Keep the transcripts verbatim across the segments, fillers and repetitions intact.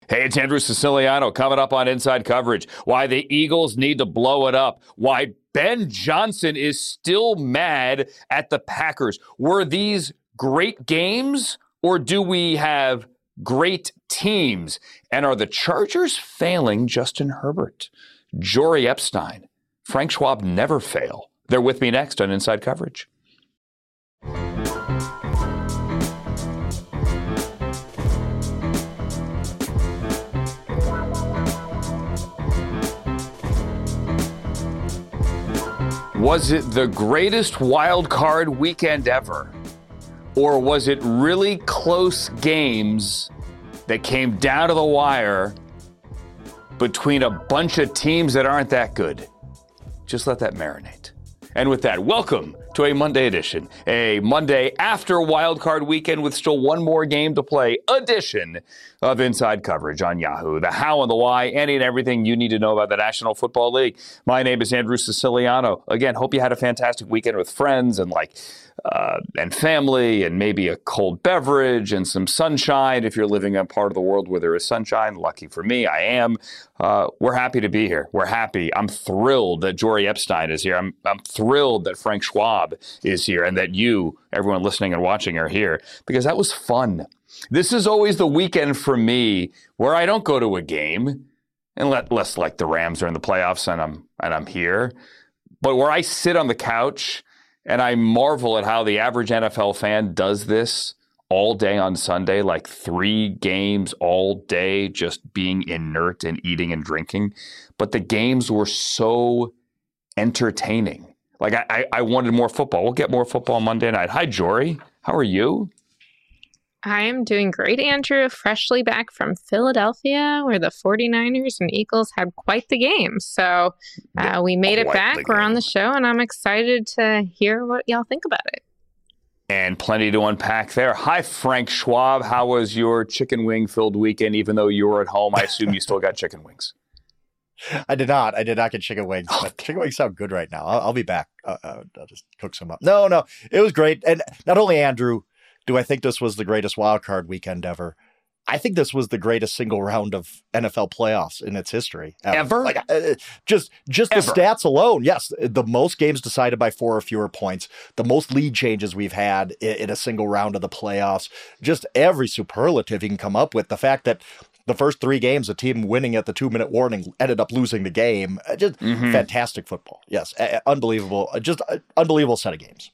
Hey, it's Andrew Siciliano coming up on Inside Coverage. Why the Eagles need to blow it up. Why Ben Johnson is still mad at the Packers. Were these great games, or do we have great teams? And are the Chargers failing Justin Herbert? Jory Epstein. Frank Schwab never fail. They're with me next on Inside Coverage. Was it the greatest wild card weekend ever? Or was it really close games that came down to the wire between a bunch of teams that aren't that good? Just let that marinate. And with that, welcome to a Monday edition, a Monday after wild card weekend with still one more game to play edition of Inside Coverage on Yahoo. The how and the why, any and everything you need to know about the National Football League. My name is Andrew Siciliano. Again, hope you had a fantastic weekend with friends and like uh, and family and maybe a cold beverage and some sunshine. If you're living in a part of the world where there is sunshine, lucky for me, I am. Uh, we're happy to be here. We're happy. I'm thrilled that Jory Epstein is here. I'm, I'm thrilled that Frank Schwab is here and that you, everyone listening and watching, are here because that was fun. This is always the weekend for me where I don't go to a game unless like the Rams are in the playoffs and I'm and I'm here, but where I sit on the couch and I marvel at how the average N F L fan does this all day on Sunday, like three games all day, just being inert and eating and drinking. But the games were so entertaining. Like I, I wanted more football. We'll get more football Monday night. Hi, Jory. How are you? I am doing great, Andrew. Freshly back from Philadelphia, where the 49ers and Eagles had quite the game. So uh, we made it back. We're on the show, and I'm excited to hear what y'all think about it. And plenty to unpack there. Hi, Frank Schwab. How was your chicken wing-filled weekend? Even though you were at home, I assume you still got chicken wings. I did not. I did not get chicken wings. But chicken wings sound good right now. I'll, I'll be back. Uh, uh, I'll just cook some up. No, no. It was great. And not only, Andrew, do I think this was the greatest wild card weekend ever, I think this was the greatest single round of N F L playoffs in its history. Ever? Ever? Like, uh, just just Ever. The stats alone. Yes, the most games decided by four or fewer points, the most lead changes we've had in, in a single round of the playoffs. Just every superlative you can come up with. The fact that the first three games, a team winning at the two-minute warning ended up losing the game. Just mm-hmm. fantastic football. Yes, uh, unbelievable. Just uh, unbelievable set of games.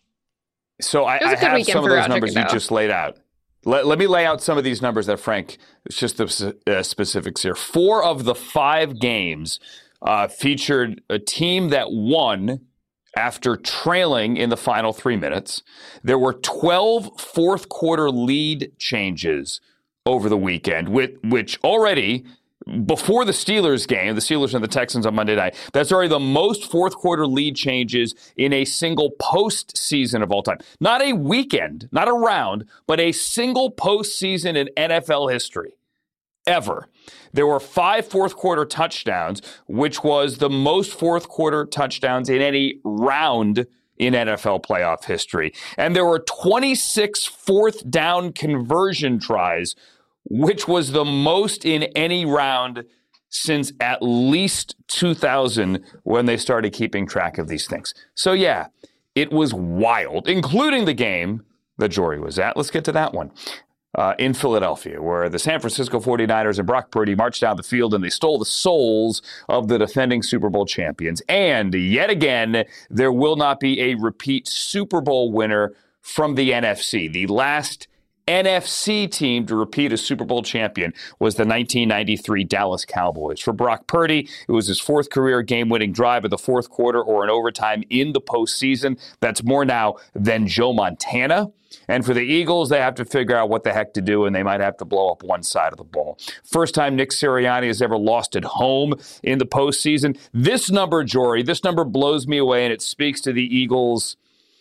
So I, I have some of those numbers you just laid out. Let, let me lay out some of these numbers that Frank, it's just the uh, specifics here. Four of the five games uh, featured a team that won after trailing in the final three minutes. There were twelve fourth quarter lead changes over the weekend, which, which already, before the Steelers game, the Steelers and the Texans on Monday night, that's already the most fourth quarter lead changes in a single postseason of all time. Not a weekend, not a round, but a single postseason in N F L history. Ever. There were five fourth quarter touchdowns, which was the most fourth quarter touchdowns in any round in N F L playoff history. And there were twenty-six fourth down conversion tries, which was the most in any round since at least two thousand when they started keeping track of these things. So yeah, it was wild, including the game that Jory was at. Let's get to that one. Uh, in Philadelphia, where the San Francisco 49ers and Brock Purdy marched down the field and they stole the souls of the defending Super Bowl champions. And yet again, there will not be a repeat Super Bowl winner from the N F C. The last N F C team to repeat as Super Bowl champion was the nineteen ninety-three Dallas Cowboys. For Brock Purdy, it was his fourth career game-winning drive of the fourth quarter or in overtime in the postseason. That's more now than Joe Montana. And for the Eagles, they have to figure out what the heck to do, and they might have to blow up one side of the ball. First time Nick Sirianni has ever lost at home in the postseason. This number, Jory, this number blows me away, and it speaks to the Eagles'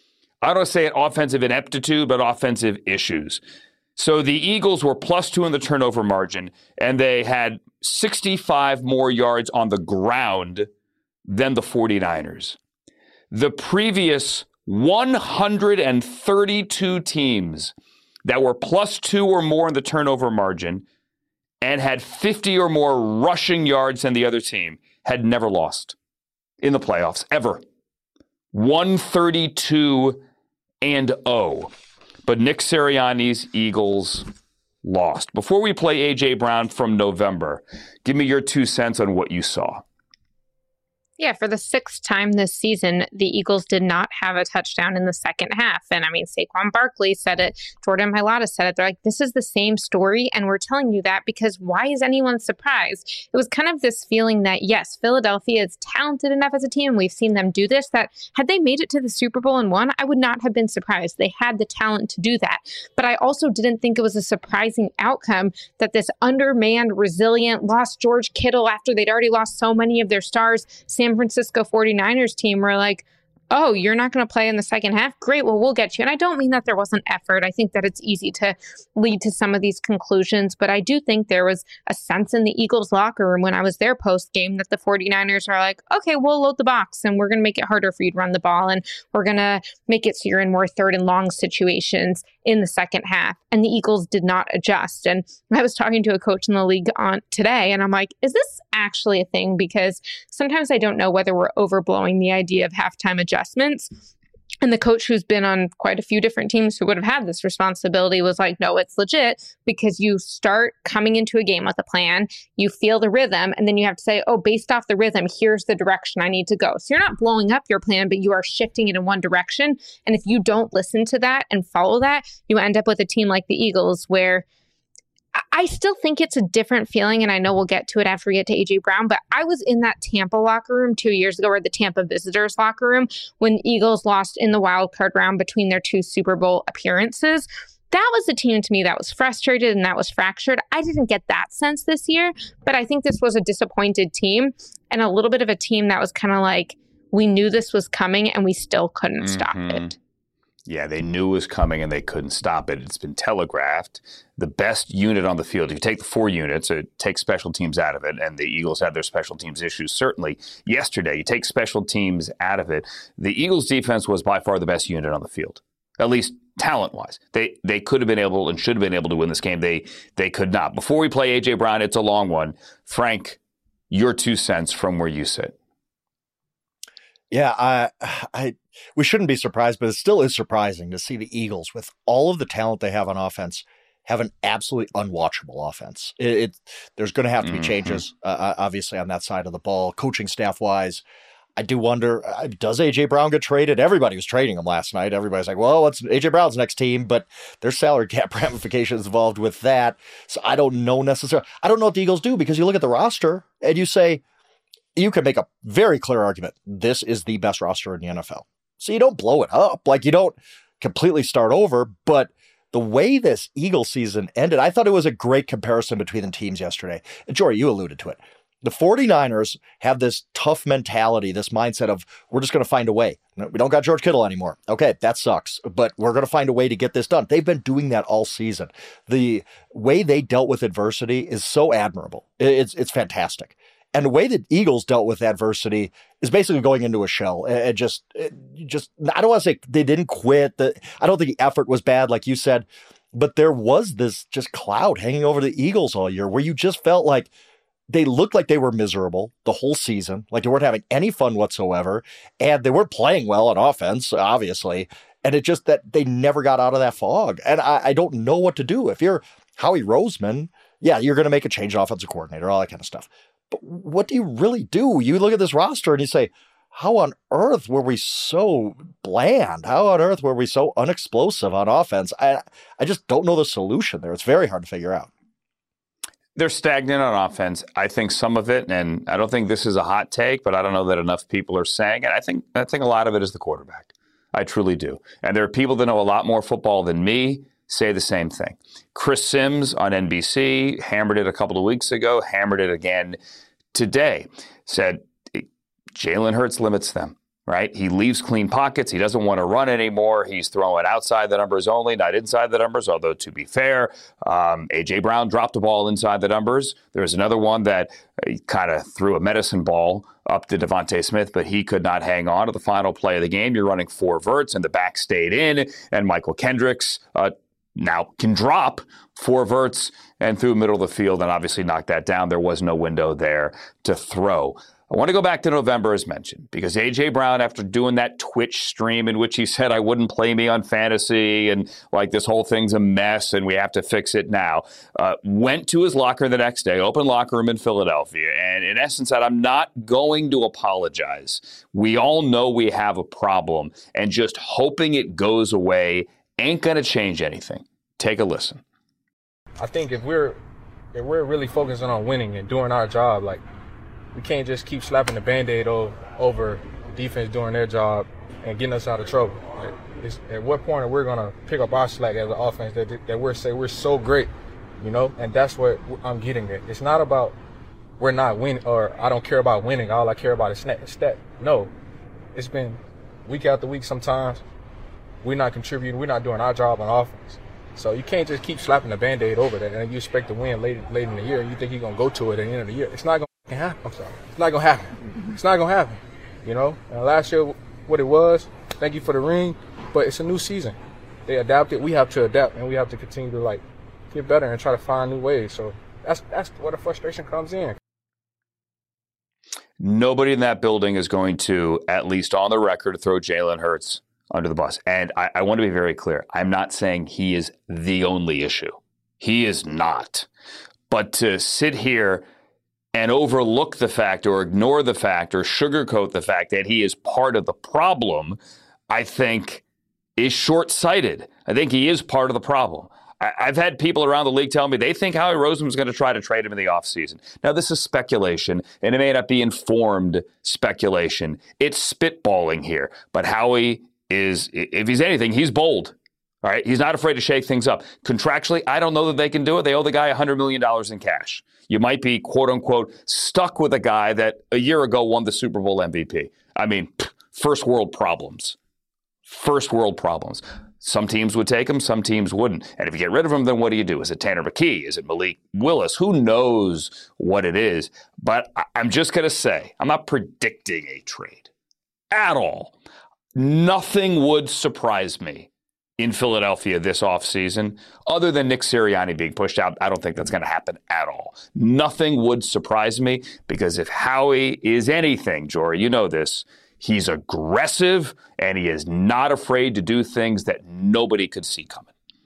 I don't want to say it offensive ineptitude, but offensive issues. So the Eagles were plus two in the turnover margin, and they had sixty-five more yards on the ground than the 49ers. The previous one hundred thirty-two teams that were plus two or more in the turnover margin and had fifty or more rushing yards than the other team had never lost in the playoffs, ever. one thirty-two and oh. But Nick Sirianni's Eagles lost. Before we play A J. Brown from November, give me your two cents on what you saw. Yeah, for the sixth time this season, the Eagles did not have a touchdown in the second half. And I mean, Saquon Barkley said it, Jordan Mailata said it. They're like, this is the same story, and we're telling you that because why is anyone surprised? It was kind of this feeling that, yes, Philadelphia is talented enough as a team, and we've seen them do this, that had they made it to the Super Bowl and won, I would not have been surprised. They had the talent to do that. But I also didn't think it was a surprising outcome that this undermanned, resilient, lost George Kittle after they'd already lost so many of their stars, San Francisco forty-niners team were like, oh, you're not going to play in the second half? Great, well, we'll get you. And I don't mean that there wasn't effort. I think that it's easy to lead to some of these conclusions, but I do think there was a sense in the Eagles locker room when I was there post-game that the forty-niners are like, okay, we'll load the box and we're going to make it harder for you to run the ball and we're going to make it so you're in more third and long situations in the second half. And the Eagles did not adjust. And I was talking to a coach in the league on today, and I'm like, is this actually a thing? Because sometimes I don't know whether we're overblowing the idea of halftime adjustments. And the coach who's been on quite a few different teams who would have had this responsibility was like, no, it's legit, because you start coming into a game with a plan, you feel the rhythm, and then you have to say, oh, based off the rhythm, here's the direction I need to go. So you're not blowing up your plan, but you are shifting it in one direction. And if you don't listen to that and follow that, you end up with a team like the Eagles where I still think it's a different feeling, and I know we'll get to it after we get to A J. Brown, but I was in that Tampa locker room two years ago, or the Tampa visitors locker room, when the Eagles lost in the wild card round between their two Super Bowl appearances. That was a team to me that was frustrated and that was fractured. I didn't get that sense this year, but I think this was a disappointed team and a little bit of a team that was kind of like, we knew this was coming and we still couldn't mm-hmm. stop it. Yeah, they knew it was coming and they couldn't stop it. It's been telegraphed. The best unit on the field, if you take the four units, it takes special teams out of it, and the Eagles had their special teams issues. Certainly yesterday, you take special teams out of it, the Eagles defense was by far the best unit on the field, at least talent-wise. They they could have been able and should have been able to win this game. They they could not. Before we play A J. Brown, it's a long one. Frank, your two cents from where you sit. Yeah, I, I, we shouldn't be surprised, but it still is surprising to see the Eagles, with all of the talent they have on offense, have an absolutely unwatchable offense. It, it there's going to have to be mm-hmm. changes, uh, obviously, on that side of the ball, coaching staff-wise. I do wonder, uh, does A J. Brown get traded? Everybody was trading him last night. Everybody's like, well, what's A J. Brown's next team? But there's salary cap ramifications involved with that. So I don't know necessarily. I don't know what the Eagles do, because you look at the roster and you say, you can make a very clear argument. This is the best roster in the N F L. So you don't blow it up. Like, you don't completely start over. But the way this Eagle season ended, I thought it was a great comparison between the teams yesterday. And Jory, you alluded to it. The forty-niners have this tough mentality, this mindset of, we're just going to find a way. We don't got George Kittle anymore. Okay, that sucks, but we're going to find a way to get this done. They've been doing that all season. The way they dealt with adversity is so admirable. It's, it's fantastic. And the way that Eagles dealt with adversity is basically going into a shell and just, just, I don't want to say they didn't quit. The, I don't think the effort was bad, like you said, but there was this just cloud hanging over the Eagles all year where you just felt like they looked like they were miserable the whole season, like they weren't having any fun whatsoever, and they weren't playing well on offense, obviously. And it just that they never got out of that fog. And I, I don't know what to do. If you're Howie Roseman, yeah, you're going to make a change in offensive coordinator, all that kind of stuff. But what do you really do? You look at this roster and you say, how on earth were we so bland? How on earth were we so unexplosive on offense? I I just don't know the solution there. It's very hard to figure out. They're stagnant on offense. I think some of it, and I don't think this is a hot take, but I don't know that enough people are saying it. I think I think a lot of it is the quarterback. I truly do. And there are people that know a lot more football than me say the same thing. Chris Sims on N B C hammered it a couple of weeks ago, hammered it again today, said Jalen Hurts limits them, right? He leaves clean pockets. He doesn't want to run anymore. He's throwing outside the numbers only, not inside the numbers, although to be fair, um, A J. Brown dropped the ball inside the numbers. There's another one that uh, kind of threw a medicine ball up to Devontae Smith, but he could not hang on to the final play of the game. You're running four verts, and the back stayed in, and Michael Kendricks uh, now can drop for Verts and through the middle of the field and obviously knock that down. There was no window there to throw. I want to go back to November as mentioned, because A J. Brown, after doing that Twitch stream in which he said I wouldn't play me on fantasy and like this whole thing's a mess and we have to fix it now, uh, went to his locker the next day, open locker room in Philadelphia, and in essence said, I'm not going to apologize. We all know we have a problem, and just hoping it goes away ain't going to change anything. Take a listen. I think if we're if we're really focusing on winning and doing our job, like, we can't just keep slapping the Band-Aid over, over defense doing their job and getting us out of trouble. Like, it's, at what point are we going to pick up our slack as an offense that, that we're say we're so great, you know? And that's what I'm getting at. It's not about we're not winning or I don't care about winning. All I care about is stat. stat. No, it's been week after week sometimes. We're not contributing. We're not doing our job on offense. So you can't just keep slapping the Band-Aid over that and you expect to win late, late in the year and you think you're going to go to it at the end of the year. It's not going to happen. I'm sorry. It's not going to happen. It's not going to happen. You know, and last year, what it was, thank you for the ring, but it's a new season. They adapted. We have to adapt and we have to continue to, like, get better and try to find new ways. So that's that's where the frustration comes in. Nobody in that building is going to, at least on the record, throw Jalen Hurts under the bus. And I, I want to be very clear. I'm not saying he is the only issue. He is not. But to sit here and overlook the fact or ignore the fact or sugarcoat the fact that he is part of the problem, I think is short-sighted. I think he is part of the problem. I, I've had people around the league tell me they think Howie Roseman is going to try to trade him in the offseason. Now, this is speculation, and it may not be informed speculation. It's spitballing here. But Howie is, if he's anything, he's bold. All right, he's not afraid to shake things up. Contractually, I don't know that they can do it. They owe the guy one hundred million dollars in cash. You might be, quote unquote, stuck with a guy that a year ago won the Super Bowl M V P. I mean, first world problems. First world problems. Some teams would take him, some teams wouldn't. And if you get rid of him, then what do you do? Is it Tanner McKee? Is it Malik Willis? Who knows what it is? But I'm just going to say, I'm not predicting a trade at all. Nothing would surprise me in Philadelphia this offseason, other than Nick Sirianni being pushed out. I don't think that's going to happen at all. Nothing would surprise me, because if Howie is anything, Jory, you know this, he's aggressive and he is not afraid to do things that nobody could see coming.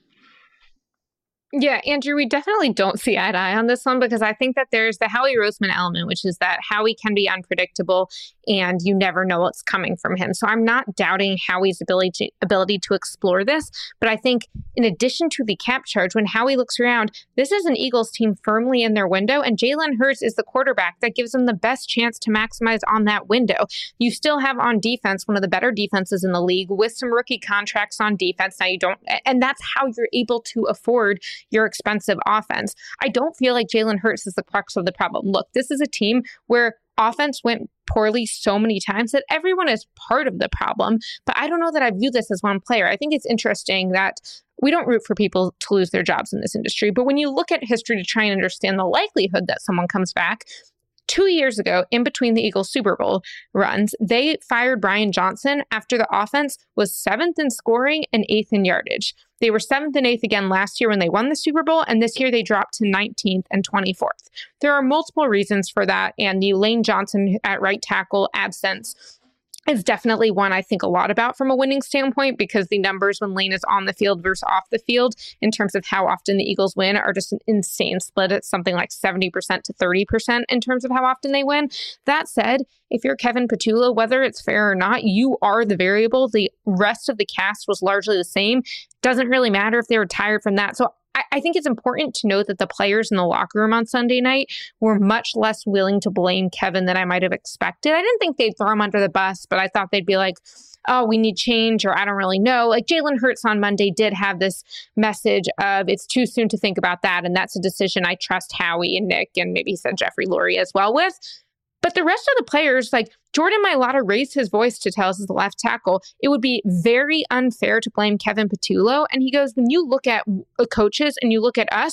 Yeah, Andrew, we definitely don't see eye to eye on this one, because I think that there's the Howie Roseman element, which is that Howie can be unpredictable and you never know what's coming from him. So I'm not doubting Howie's ability to, ability to explore this. But I think in addition to the cap charge, when Howie looks around, this is an Eagles team firmly in their window, and Jalen Hurts is the quarterback that gives them the best chance to maximize on that window. You still have on defense one of the better defenses in the league with some rookie contracts on defense. Now you don't, and that's how you're able to afford your expensive offense. I don't feel like Jalen Hurts is the crux of the problem. Look, this is a team where offense went poorly so many times that everyone is part of the problem. But I don't know that I view this as one player. I think it's interesting that we don't root for people to lose their jobs in this industry. But when you look at history to try and understand the likelihood that someone comes back, two years ago, in between the Eagles Super Bowl runs, they fired Brian Johnson after the offense was seventh in scoring and eighth in yardage. They were seventh and eighth again last year when they won the Super Bowl, and this year they dropped to nineteenth and twenty-fourth. There are multiple reasons for that, and the Lane Johnson at right tackle absence is definitely one I think a lot about from a winning standpoint, because the numbers when Lane is on the field versus off the field in terms of how often the Eagles win are just an insane split. It's something like seventy percent to thirty percent in terms of how often they win. That said, if you're Kevin Patullo, whether it's fair or not, you are the variable. The rest of the cast was largely the same. Doesn't really matter if they were tired from that. So I think it's important to note that the players in the locker room on Sunday night were much less willing to blame Kevin than I might have expected. I didn't think they'd throw him under the bus, but I thought they'd be like, oh, we need change, or I don't really know. Like Jalen Hurts on Monday did have this message of it's too soon to think about that. And that's a decision I trust Howie and Nick, and maybe he said Jeffrey Lurie as well with. But the rest of the players, like Jordan Mailata raised his voice to tell us as the left tackle, it would be very unfair to blame Kevin Patullo. And he goes, when you look at coaches and you look at us,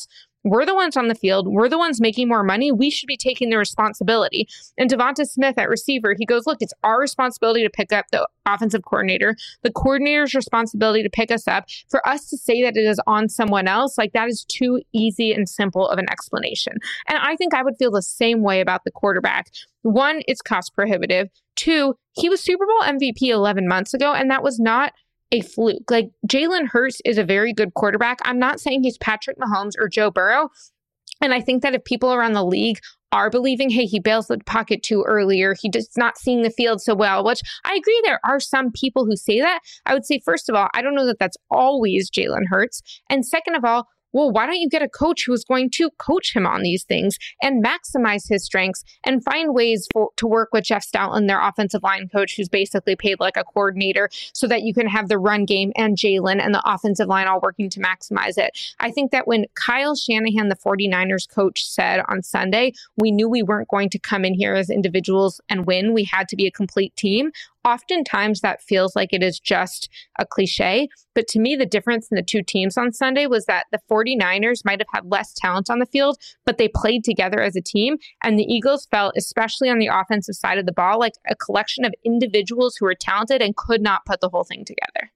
we're the ones on the field. We're the ones making more money. We should be taking the responsibility. And Devonta Smith at receiver, he goes, look, it's our responsibility to pick up the offensive coordinator, the coordinator's responsibility to pick us up. For us to say that it is on someone else, like that is too easy and simple of an explanation. And I think I would feel the same way about the quarterback. One, it's cost prohibitive. Two, he was Super Bowl M V P eleven months ago, and that was not a fluke. Like, Jalen Hurts is a very good quarterback. I'm not saying he's Patrick Mahomes or Joe Burrow. And I think that if people around the league are believing, hey, he bails the pocket too earlier, he just not seeing the field so well, which I agree there are some people who say that. I would say, first of all, I don't know that that's always Jalen Hurts. And second of all, well, why don't you get a coach who is going to coach him on these things and maximize his strengths and find ways for, to work with Jeff Stoutland, their offensive line coach, who's basically paid like a coordinator, so that you can have the run game and Jalen and the offensive line all working to maximize it. I think that when Kyle Shanahan, the 49ers coach, said on Sunday, we knew we weren't going to come in here as individuals and win. We had to be a complete team. Oftentimes that feels like it is just a cliche, but to me, the difference in the two teams on Sunday was that the 49ers might have had less talent on the field, but they played together as a team, and the Eagles felt, especially on the offensive side of the ball, like a collection of individuals who were talented and could not put the whole thing together.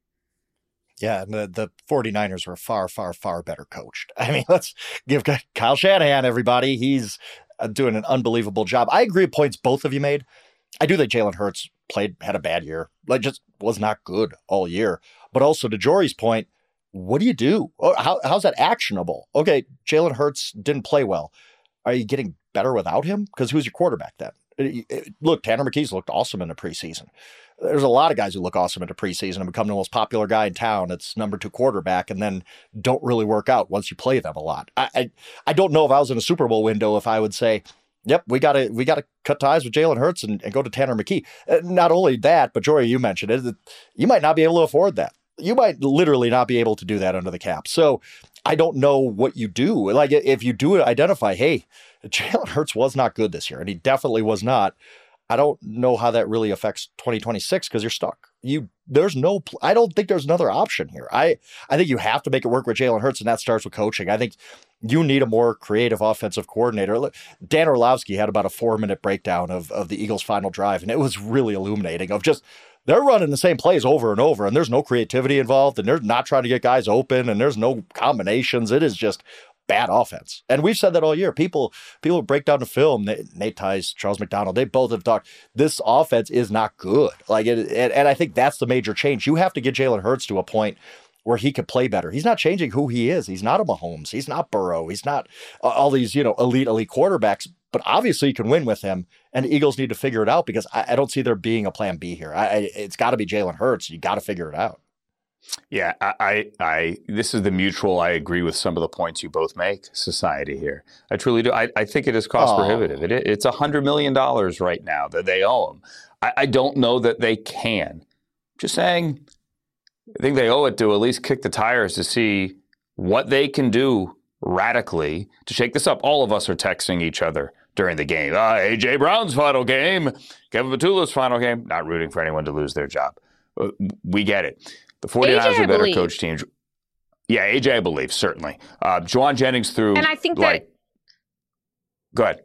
Yeah, and the, the 49ers were far, far, far better coached. I mean, let's give Kyle Shanahan, everybody. He's doing an unbelievable job. I agree with points both of you made. I do think Jalen Hurts played, had a bad year, like just was not good all year. But also to Jory's point, what do you do? How, how's that actionable? Okay, Jalen Hurts didn't play well. Are you getting better without him? Because who's your quarterback then? Look, Tanner McKee's looked awesome in the preseason. There's a lot of guys who look awesome in the preseason and become the most popular guy in town. It's number two quarterback and then don't really work out once you play them a lot. I I, I don't know if I was in a Super Bowl window if I would say, yep, we got to we got to cut ties with Jalen Hurts and, and go to Tanner McKee. Uh, not only that, but Jory, you mentioned it, you might not be able to afford that. You might literally not be able to do that under the cap. So I don't know what you do. Like if you do identify, hey, Jalen Hurts was not good this year, and he definitely was not. I don't know how that really affects twenty twenty-six because you're stuck. You there's no. I don't think there's another option here. I I think you have to make it work with Jalen Hurts, and that starts with coaching. I think you need a more creative offensive coordinator. Dan Orlovsky had about a four minute breakdown of of the Eagles' final drive, and it was really illuminating. Of just they're running the same plays over and over, and there's no creativity involved, and they're not trying to get guys open, and there's no combinations. It is just bad offense. And we've said that all year. People people break down the film. Nate Tice, Charles McDonald, they both have talked. This offense is not good. Like it, and, and I think that's the major change. You have to get Jalen Hurts to a point where he could play better. He's not changing who he is. He's not a Mahomes. He's not Burrow. He's not uh, all these, you know, elite, elite quarterbacks. But obviously you can win with him. And the Eagles need to figure it out because I, I don't see there being a plan B here. I, I, it's got to be Jalen Hurts. You got to figure it out. Yeah, I, I, I, this is the mutual. I agree with some of the points you both make. Society here, I truly do. I, I think it is cost oh. prohibitive. It, it's a hundred million dollars right now that they owe him. I, I don't know that they can. Just saying, I think they owe it to at least kick the tires to see what they can do radically to shake this up. All of us are texting each other during the game. Uh, A J Brown's final game, Kevin Patula's final game. Not rooting for anyone to lose their job. We get it. The 49ers are a better coach team. Yeah, A J, I believe, certainly. Uh, Jauan Jennings threw. And I think like, that. Go ahead.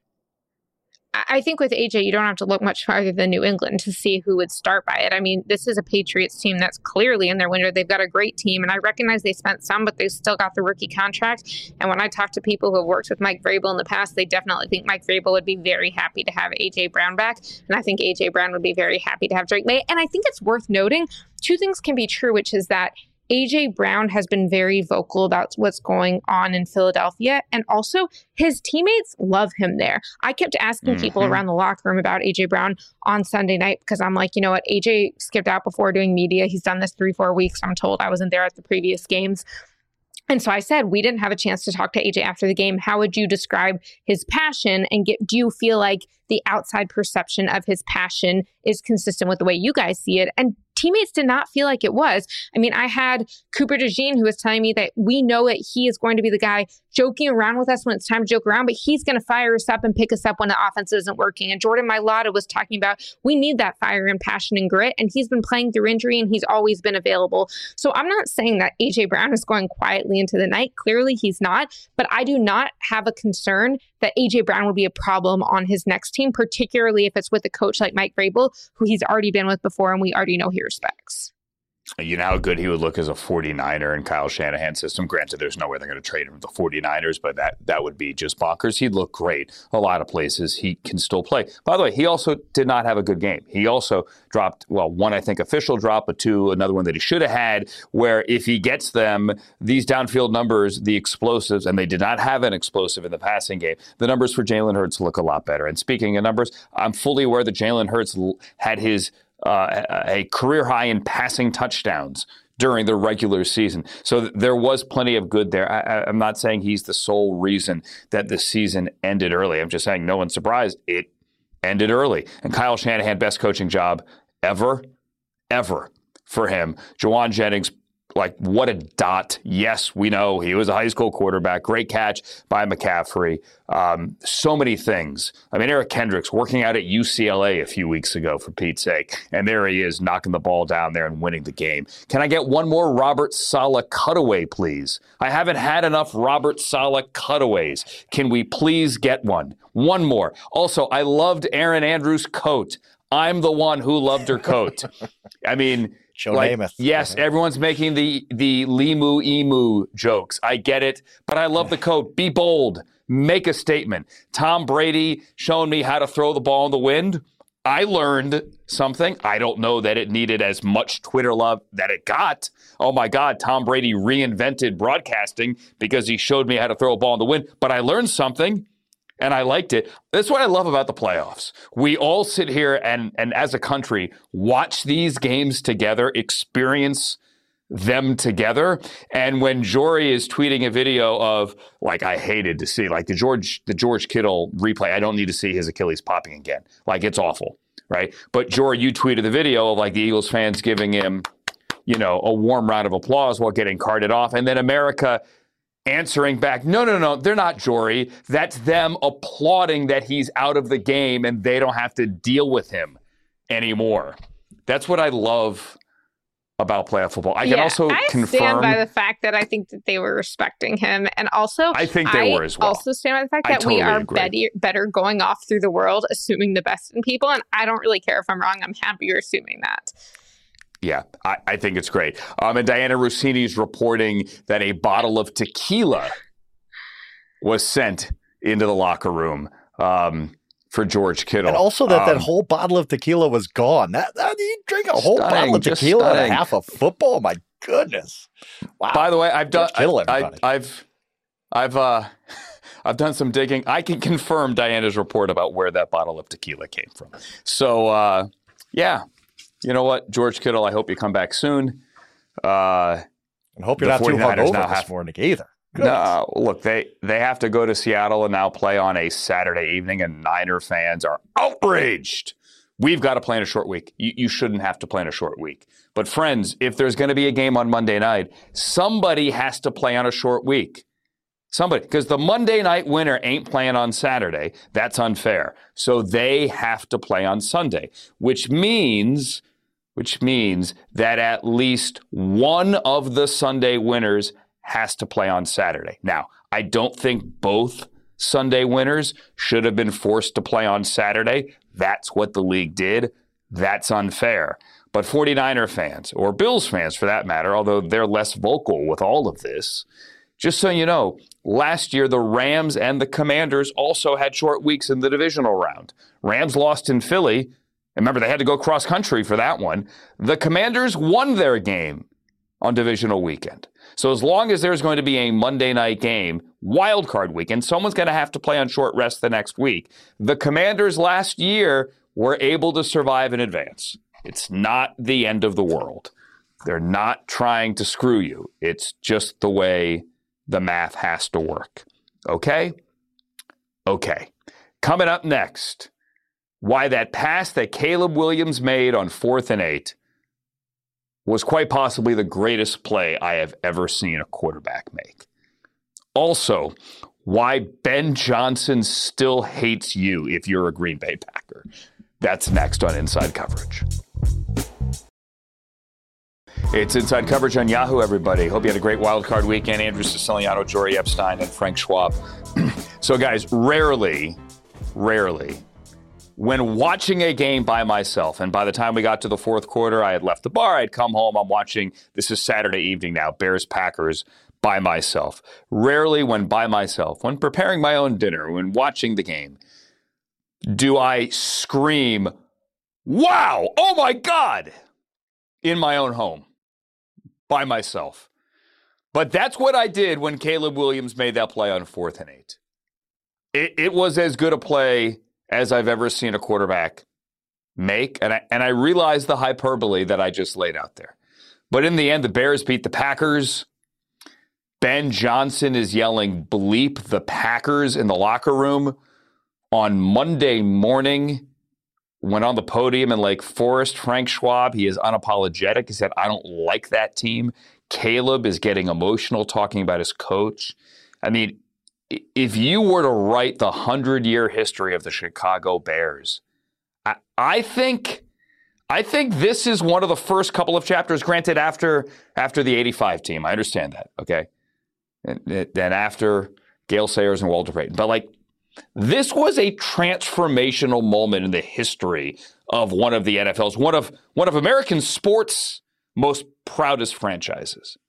I think with A J, you don't have to look much farther than New England to see who would start by it. I mean, this is a Patriots team that's clearly in their window. They've got a great team, and I recognize they spent some, but they still got the rookie contract. And when I talk to people who have worked with Mike Vrabel in the past, they definitely think Mike Vrabel would be very happy to have A J Brown back. And I think A J Brown would be very happy to have Drake Maye. And I think it's worth noting, two things can be true, which is that A J Brown has been very vocal about what's going on in Philadelphia, and also his teammates love him there. I kept asking mm-hmm. people around the locker room about A J Brown on Sunday night because I'm like, you know what, A J skipped out before doing media. He's done this three, four weeks. I'm told I wasn't there at the previous games. And so I said, we didn't have a chance to talk to A J after the game. How would you describe his passion? And get, do you feel like the outside perception of his passion is consistent with the way you guys see it. And teammates did not feel like it was. I mean, I had Cooper DeJean who was telling me that we know that he is going to be the guy joking around with us when it's time to joke around, but he's going to fire us up and pick us up when the offense isn't working. And Jordan Mailata was talking about we need that fire and passion and grit, and he's been playing through injury and he's always been available. So I'm not saying that A J Brown is going quietly into the night. Clearly he's not, but I do not have a concern that A J Brown will be a problem on his next team, particularly if it's with a coach like Mike Vrabel, who he's already been with before and we already know he respects. You know how good he would look as a forty-niner in Kyle Shanahan's system. Granted, there's no way they're going to trade him to the forty-niners, but that, that would be just bonkers. He'd look great a lot of places. He can still play. By the way, he also did not have a good game. He also dropped, well, one, I think, official drop, but two, another one that he should have had, where if he gets them, these downfield numbers, the explosives, and they did not have an explosive in the passing game, the numbers for Jalen Hurts look a lot better. And speaking of numbers, I'm fully aware that Jalen Hurts had his Uh, a career high in passing touchdowns during the regular season. So there was plenty of good there. I, I'm not saying he's the sole reason that the season ended early. I'm just saying no one's surprised it ended early. And Kyle Shanahan, best coaching job ever, ever for him. Jauan Jennings, like, what a dot. Yes, we know he was a high school quarterback. Great catch by McCaffrey. Um, so many things. I mean, Eric Kendricks working out at U C L A a few weeks ago, for Pete's sake. And there he is knocking the ball down there and winning the game. Can I get one more Robert Saleh cutaway, please? I haven't had enough Robert Saleh cutaways. Can we please get one? One more. Also, I loved Erin Andrews' coat. I'm the one who loved her coat. I mean... Joe like, Namath. Yes, Okay. Everyone's making the the Limu Emu jokes. I get it, but I love the coat. Be bold. Make a statement. Tom Brady showing me how to throw the ball in the wind. I learned something. I don't know that it needed as much Twitter love that it got. Oh my God, Tom Brady reinvented broadcasting because he showed me how to throw a ball in the wind. But I learned something. And I liked it. That's what I love about the playoffs. We all sit here and, and as a country, watch these games together, experience them together. And when Jory is tweeting a video of, like, I hated to see, like the George the George Kittle replay, I don't need to see his Achilles popping again. Like, it's awful, right? But Jory, you tweeted the video of, like, the Eagles fans giving him, you know, a warm round of applause while getting carted off. And then America answering back, no, no, no, they're not Jory. That's them applauding that he's out of the game and they don't have to deal with him anymore. That's what I love about playoff football. I yeah, can also I confirm. I stand by the fact that I think that they were respecting him. And also, I think they I were as well. also stand by the fact I that totally we are agree. better, better going off through the world, assuming the best in people. And I don't really care if I'm wrong. I'm happy you're assuming that. Yeah, I, I think it's great. Um, and Diana Rossini is reporting that a bottle of tequila was sent into the locker room um, for George Kittle. And also that um, that whole bottle of tequila was gone. That, that you drink a whole stunning, bottle of tequila stunning. and a half of football? My goodness. Wow. By the way, I've done Kittle, I, everybody. I, I've I've uh, I've done some digging. I can confirm Diana's report about where that bottle of tequila came from. So uh, yeah. You know what, George Kittle, I hope you come back soon. Uh, and hope you're not too hungover this have, morning either. Goodness. No, look, they, they have to go to Seattle and now play on a Saturday evening, and Niner fans are outraged. We've got to play in a short week. You, you shouldn't have to play in a short week. But friends, if there's going to be a game on Monday night, somebody has to play on a short week. Somebody, because the Monday night winner ain't playing on Saturday. That's unfair. So they have to play on Sunday, which means, which means that at least one of the Sunday winners has to play on Saturday. Now, I don't think both Sunday winners should have been forced to play on Saturday. That's what the league did. That's unfair. But 49er fans, or Bills fans for that matter, although they're less vocal with all of this, just so you know, last year the Rams and the Commanders also had short weeks in the divisional round. Rams lost in Philly. And remember, they had to go cross country for that one. The Commanders won their game on divisional weekend. So as long as there's going to be a Monday night game, wild card weekend, someone's going to have to play on short rest the next week. The Commanders last year were able to survive in advance. It's not the end of the world. They're not trying to screw you. It's just the way the math has to work. Okay? Okay. Coming up next, why that pass that Caleb Williams made on fourth and eight was quite possibly the greatest play I have ever seen a quarterback make. Also, why Ben Johnson still hates you if you're a Green Bay Packer. That's next on Inside Coverage. It's Inside Coverage on Yahoo, everybody. Hope you had a great wildcard weekend. Andrew Siciliano, Jory Epstein, and Frank Schwab. So, guys, rarely, rarely, when watching a game by myself, and by the time we got to the fourth quarter, I had left the bar, I'd come home, I'm watching, this is Saturday evening now, Bears-Packers, by myself. Rarely when by myself, when preparing my own dinner, when watching the game, do I scream, wow, oh my God, in my own home, by myself. But that's what I did when Caleb Williams made that play on fourth and eight. It, it was as good a play as I've ever seen a quarterback make, and I, and I realized the hyperbole that I just laid out there. But in the end, the Bears beat the Packers. Ben Johnson is yelling, bleep the Packers in the locker room on Monday morning. When on the podium in Lake Forest, Frank Schwab, he is unapologetic. He said, I don't like that team. Caleb is getting emotional talking about his coach. I mean, if you were to write the hundred-year history of the Chicago Bears, I, I think I think this is one of the first couple of chapters, granted, after after the eighty-five team. I understand that, okay? And then after Gale Sayers and Walter Payton. But, like, this was a transformational moment in the history of one of the N F L's, one of one of American sports' most proudest franchises.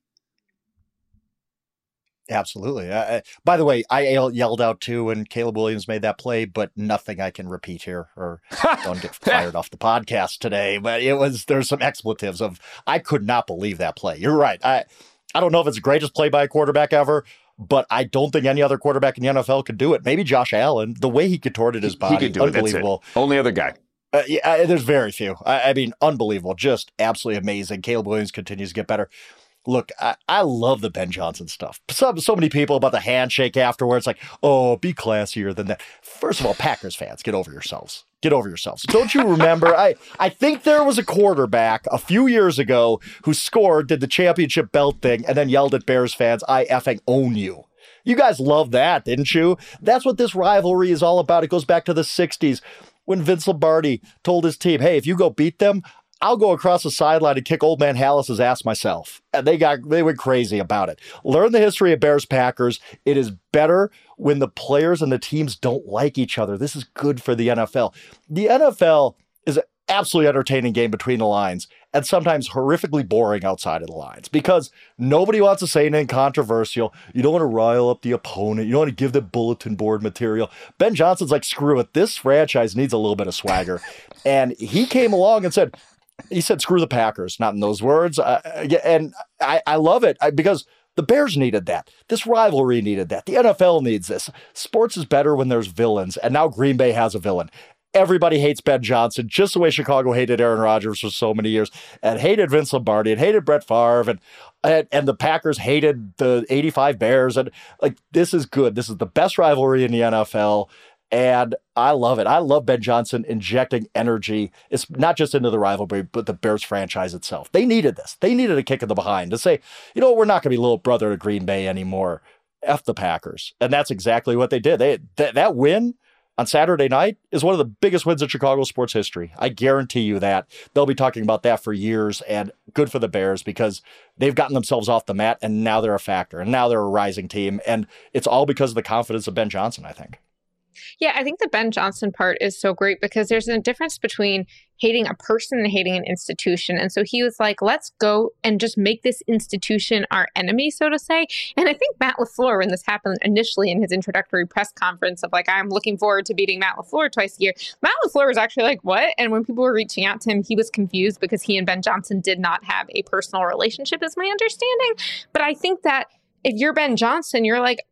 Absolutely. Uh, by the way, I yelled out too when Caleb Williams made that play, but nothing I can repeat here or don't get fired off the podcast today. But it was, there's some expletives of, I could not believe that play. You're right. I, I don't know if it's the greatest play by a quarterback ever, but I don't think any other quarterback in the N F L could do it. Maybe Josh Allen, the way he contorted his body, he could do unbelievable. It. That's it. Only other guy. Uh, yeah, there's very few. I, I mean, unbelievable. Just absolutely amazing. Caleb Williams continues to get better. Look, I, I love the Ben Johnson stuff. So, so many people about the handshake afterwards, like, oh, be classier than that. First of all, Packers fans, get over yourselves. Get over yourselves. Don't you remember? I, I think there was a quarterback a few years ago who scored, did the championship belt thing, and then yelled at Bears fans, I effing own you. You guys love that, didn't you? That's what this rivalry is all about. It goes back to the sixties when Vince Lombardi told his team, hey, if you go beat them, I'll go across the sideline and kick old man Hallis's ass myself. And they got they went crazy about it. Learn the history of Bears Packers. It is better when the players and the teams don't like each other. This is good for the N F L. The N F L is an absolutely entertaining game between the lines and sometimes horrifically boring outside of the lines because nobody wants to say anything controversial. You don't want to rile up the opponent. You don't want to give them bulletin board material. Ben Johnson's like, screw it. This franchise needs a little bit of swagger. And he came along and said, He said, screw the Packers, not in those words. Uh, and I, I love it because the Bears needed that. This rivalry needed that. The N F L needs this. Sports is better when there's villains. And now Green Bay has a villain. Everybody hates Ben Johnson, just the way Chicago hated Aaron Rodgers for so many years and hated Vince Lombardi and hated Brett Favre. And, and, and the Packers hated the eighty-five Bears. And like, this is good. This is the best rivalry in the N F L. And I love it. I love Ben Johnson injecting energy. It's not just into the rivalry, but the Bears franchise itself. They needed this. They needed a kick in the behind to say, you know, we're not going to be little brother to Green Bay anymore. F the Packers. And that's exactly what they did. They th- That win on Saturday night is one of the biggest wins in Chicago sports history. I guarantee you that. They'll be talking about that for years, and good for the Bears because they've gotten themselves off the mat, and now they're a factor, and now they're a rising team. And it's all because of the confidence of Ben Johnson, I think. Yeah, I think the Ben Johnson part is so great because there's a difference between hating a person and hating an institution. And so he was like, let's go and just make this institution our enemy, so to say. And I think Matt LaFleur, when this happened initially in his introductory press conference of like, I'm looking forward to beating Matt LaFleur twice a year, Matt LaFleur was actually like, what? And when people were reaching out to him, he was confused because he and Ben Johnson did not have a personal relationship, is my understanding. But I think that if you're Ben Johnson, you're like,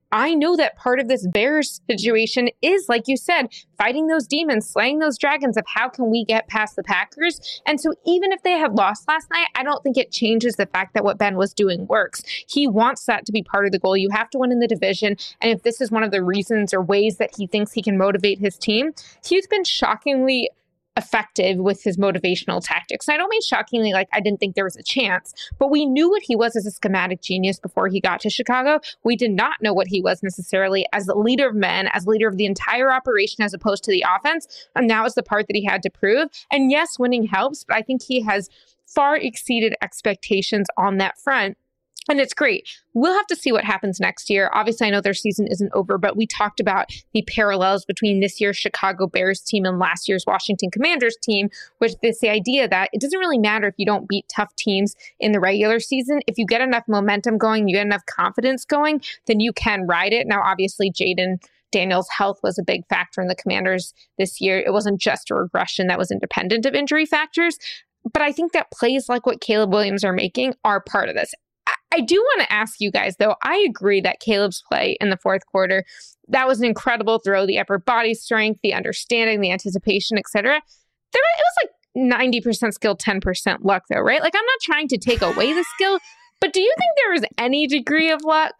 I know that part of this Bears situation is, like you said, fighting those demons, slaying those dragons of how can we get past the Packers. And so even if they had lost last night, I don't think it changes the fact that what Ben was doing works. He wants that to be part of the goal. You have to win in the division. And if this is one of the reasons or ways that he thinks he can motivate his team, he's been shockingly effective with his motivational tactics. And I don't mean shockingly like I didn't think there was a chance, but we knew what he was as a schematic genius before he got to Chicago. We did not know what he was necessarily as the leader of men, as leader of the entire operation as opposed to the offense. And that was the part that he had to prove. And yes, winning helps, but I think he has far exceeded expectations on that front. And it's great. We'll have to see what happens next year. Obviously, I know their season isn't over, but we talked about the parallels between this year's Chicago Bears team and last year's Washington Commanders team, which is the idea that it doesn't really matter if you don't beat tough teams in the regular season. If you get enough momentum going, you get enough confidence going, then you can ride it. Now, obviously, Jayden Daniels' health was a big factor in the Commanders this year. It wasn't just a regression that was independent of injury factors. But I think that plays like what Caleb Williams are making are part of this. I do want to ask you guys, though, I agree that Caleb's play in the fourth quarter, that was an incredible throw, the upper body strength, the understanding, the anticipation, et cetera. There, it was like ninety percent skill, ten percent luck, though, right? Like, I'm not trying to take away the skill, but do you think there was any degree of luck?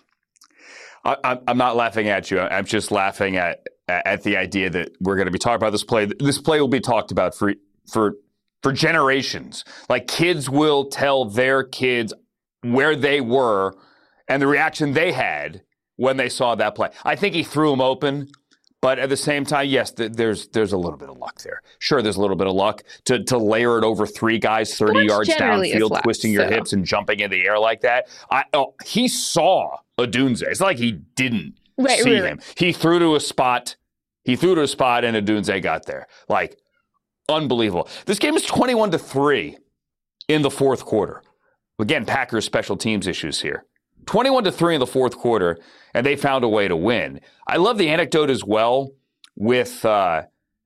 I, I'm not laughing at you. I'm just laughing at at the idea that we're going to be talking about this play. This play will be talked about for for for generations. Like, kids will tell their kids where they were and the reaction they had when they saw that play. I think he threw him open, but at the same time, yes, th- there's there's a little bit of luck there. Sure, there's a little bit of luck to to layer it over three guys thirty yards downfield, luck, twisting so. your hips and jumping in the air like that. I oh, he saw Odunze. It's not like he didn't right, see right, him. Right. He threw to a spot. He threw to a spot, and Odunze got there. Like, unbelievable. This game is twenty-one to three in the fourth quarter. Again, Packers special teams issues here. twenty-one to three in the fourth quarter, and they found a way to win. I love the anecdote as well with uh,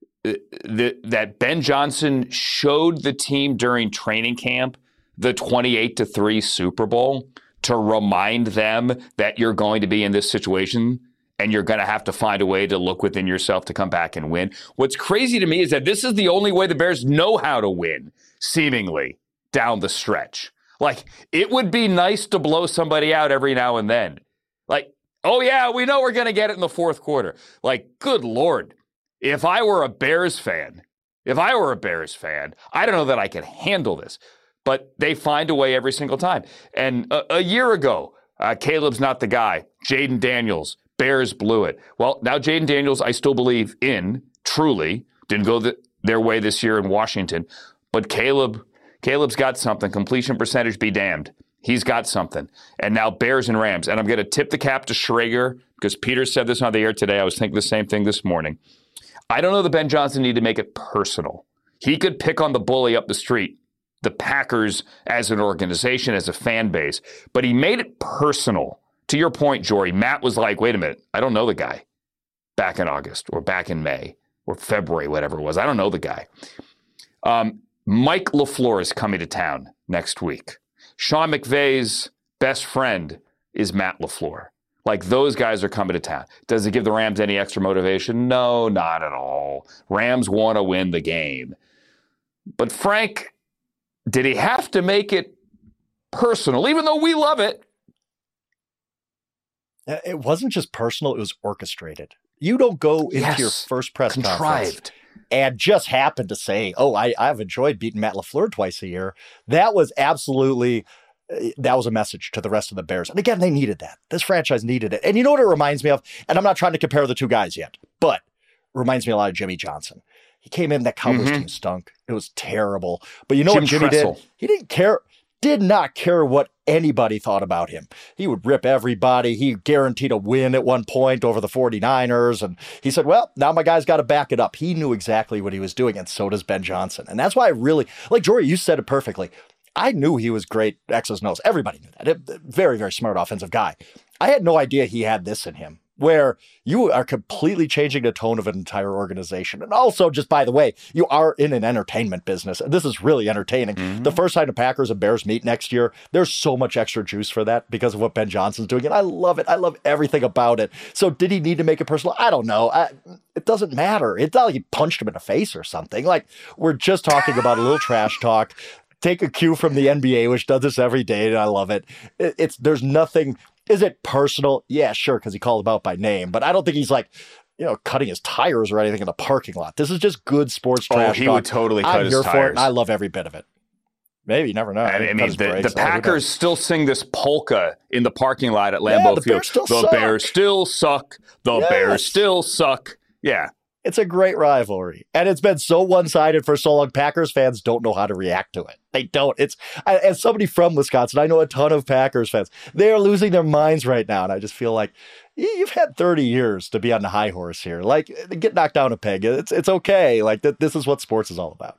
the, that Ben Johnson showed the team during training camp the twenty-eight to three Super Bowl to remind them that you're going to be in this situation and you're going to have to find a way to look within yourself to come back and win. What's crazy to me is that this is the only way the Bears know how to win, seemingly, down the stretch. Like, it would be nice to blow somebody out every now and then. Like, oh yeah, we know we're going to get it in the fourth quarter. Like, good Lord, if I were a Bears fan, if I were a Bears fan, I don't know that I could handle this. But they find a way every single time. And a, a year ago, uh, Caleb's not the guy. Jayden Daniels, Bears blew it. Well, now Jayden Daniels, I still believe in, truly, didn't go the, their way this year in Washington. But Caleb... Caleb's got something. Completion percentage be damned. He's got something. And now Bears and Rams. And I'm going to tip the cap to Schrager because Peter said this on the air today. I was thinking the same thing this morning. I don't know that Ben Johnson need to make it personal. He could pick on the bully up the street, the Packers as an organization, as a fan base. But he made it personal. To your point, Jory, Matt was like, wait a minute, I don't know the guy back in August or back in May or February, whatever it was. I don't know the guy. Um, Mike LaFleur is coming to town next week. Sean McVay's best friend is Matt LaFleur. Like, those guys are coming to town. Does it give the Rams any extra motivation? No, not at all. Rams want to win the game. But Frank, did he have to make it personal, even though we love it? It wasn't just personal, it was orchestrated. You don't go into yes. your first press Contrived. conference and just happen to say, oh, I, I've enjoyed beating Matt LaFleur twice a year. That was absolutely, that was a message to the rest of the Bears. And again, they needed that. This franchise needed it. And you know what it reminds me of? And I'm not trying to compare the two guys yet, but it reminds me a lot of Jimmy Johnson. He came in, that Cowboys mm-hmm. team stunk. It was terrible. But you know Jim what Jimmy Tressel. did? He didn't care. Did not care what anybody thought about him. He would rip everybody. He guaranteed a win at one point over the forty-niners. And he said, well, now my guy's got to back it up. He knew exactly what he was doing, and so does Ben Johnson. And that's why I really, like Jory, you said it perfectly. I knew he was great, X's and O's. Everybody knew that. It, very, very smart offensive guy. I had no idea he had this in him. where you are completely changing the tone of an entire organization. And also, just by the way, you are in an entertainment business. And this is really entertaining. Mm-hmm. The first time the Packers and Bears meet next year, there's so much extra juice for that because of what Ben Johnson's doing. And I love it. I love everything about it. So did he need to make it personal? I don't know. I, it doesn't matter. It's not like he punched him in the face or something. Like, we're just talking about a little trash talk. Take a cue from the N B A, which does this every day, and I love it. it it's There's nothing... Is it personal? Yeah, sure, because he called him out by name. But I don't think he's like, you know, cutting his tires or anything in the parking lot. This is just good sports trash. Oh, he talk. would totally cut I'm his here tires. For it, and I love every bit of it. Maybe, you never know. I mean, I mean the, breaks, the Packers still sing this polka in the parking lot at Lambeau yeah, the Field. Bears still the suck. Bears still suck. The yes. Bears still suck. Yeah. It's a great rivalry. And it's been so one-sided for so long. Packers fans don't know how to react to it. They don't. It's I, as somebody from Wisconsin, I know a ton of Packers fans. They are losing their minds right now. And I just feel like you've had thirty years to be on the high horse here. Like, get knocked down a peg. It's it's okay. Like, th- this is what sports is all about.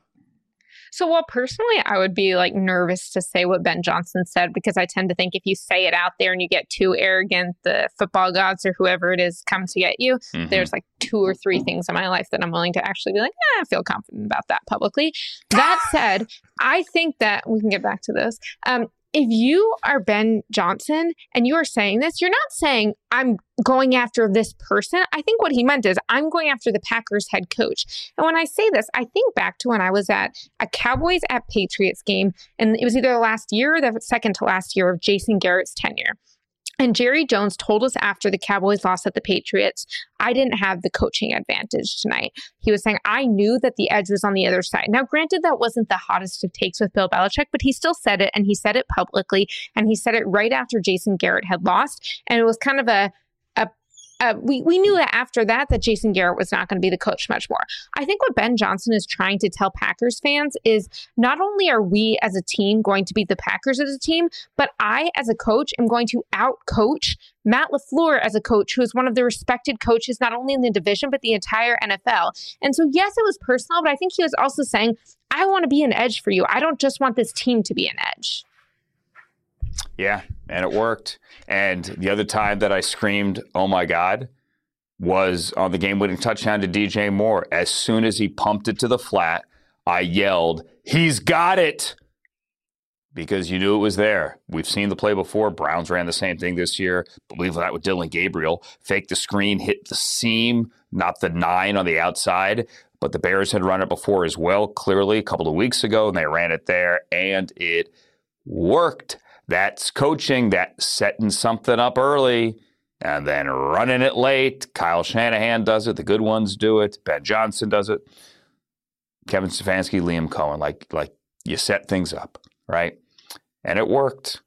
So while personally I would be like nervous to say what Ben Johnson said, because I tend to think if you say it out there and you get too arrogant, the football gods or whoever it is come to get you. Mm-hmm. There's like two or three things in my life that I'm willing to actually be like, eh, I feel confident about that publicly. That said, I think that we can get back to this. Um, if you are Ben Johnson and you are saying this, you're not saying I'm going after this person. I think what he meant is I'm going after the Packers head coach. And when I say this, I think back to when I was at a Cowboys at Patriots game, and it was either the last year or the second to last year of Jason Garrett's tenure. And Jerry Jones told us after the Cowboys lost at the Patriots, I didn't have the coaching advantage tonight. He was saying, I knew that the edge was on the other side. Now, granted, that wasn't the hottest of takes with Bill Belichick, but he still said it, and he said it publicly, and he said it right after Jason Garrett had lost. And it was kind of a, a Uh, we, we knew that after that, that Jason Garrett was not going to be the coach much more. I think what Ben Johnson is trying to tell Packers fans is not only are we as a team going to beat the Packers as a team, but I as a coach am going to out-coach Matt LaFleur as a coach, who is one of the respected coaches, not only in the division, but the entire N F L. And so, yes, it was personal, but I think he was also saying, I want to be an edge for you. I don't just want this team to be an edge. Yeah, and it worked. And the other time that I screamed, oh my God, was on the game-winning touchdown to D J Moore. As soon as he pumped it to the flat, I yelled, he's got it! Because you knew it was there. We've seen the play before. Browns ran the same thing this year. I believe that with Dylan Gabriel. Faked the screen, hit the seam, not the nine on the outside. But the Bears had run it before as well, clearly, a couple of weeks ago, and they ran it there, and it worked. That's coaching. That's setting something up early and then running it late. Kyle Shanahan does it. The good ones do it. Ben Johnson does it. Kevin Stefanski, Liam Cohen. Like, like you set things up, right? And it worked.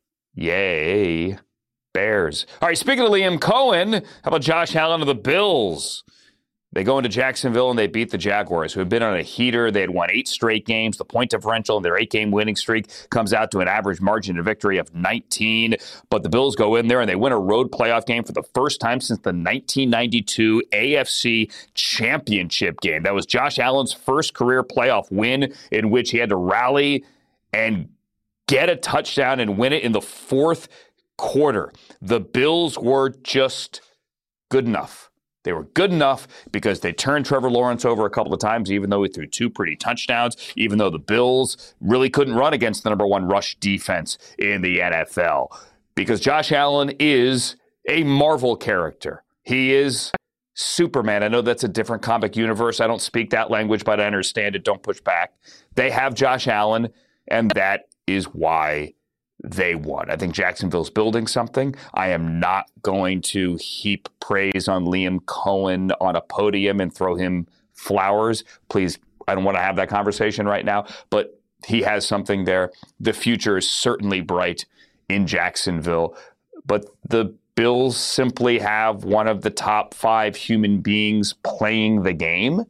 Yay, Bears. All right, speaking of Liam Cohen, how about Josh Allen of the Bills? They go into Jacksonville and they beat the Jaguars, who have been on a heater. They had won eight straight games. The point differential in their eight-game winning streak comes out to an average margin of victory of nineteen. But the Bills go in there and they win a road playoff game for the first time since the nineteen ninety-two A F C Championship game. That was Josh Allen's first career playoff win, in which he had to rally and get a touchdown and win it in the fourth quarter. The Bills were just good enough. They were good enough because they turned Trevor Lawrence over a couple of times, even though he threw two pretty touchdowns, even though the Bills really couldn't run against the number one rush defense in the N F L. Because Josh Allen is a Marvel character. He is Superman. I know that's a different comic universe. I don't speak that language, but I understand it. Don't push back. They have Josh Allen, and that is why they won. I think Jacksonville's building something. I am not going to heap praise on Liam Cohen on a podium and throw him flowers. Please, I don't want to have that conversation right now, but he has something there. The future is certainly bright in Jacksonville, but the Bills simply have one of the top five human beings playing the game.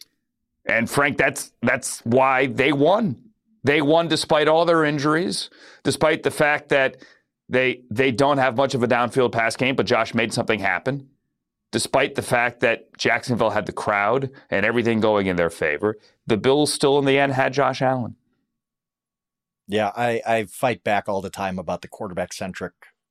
And Frank, that's that's why they won. They won despite all their injuries, despite the fact that they they don't have much of a downfield pass game, but Josh made something happen. Despite the fact that Jacksonville had the crowd and everything going in their favor, the Bills still in the end had Josh Allen. Yeah, I, I fight back all the time about the quarterback-centric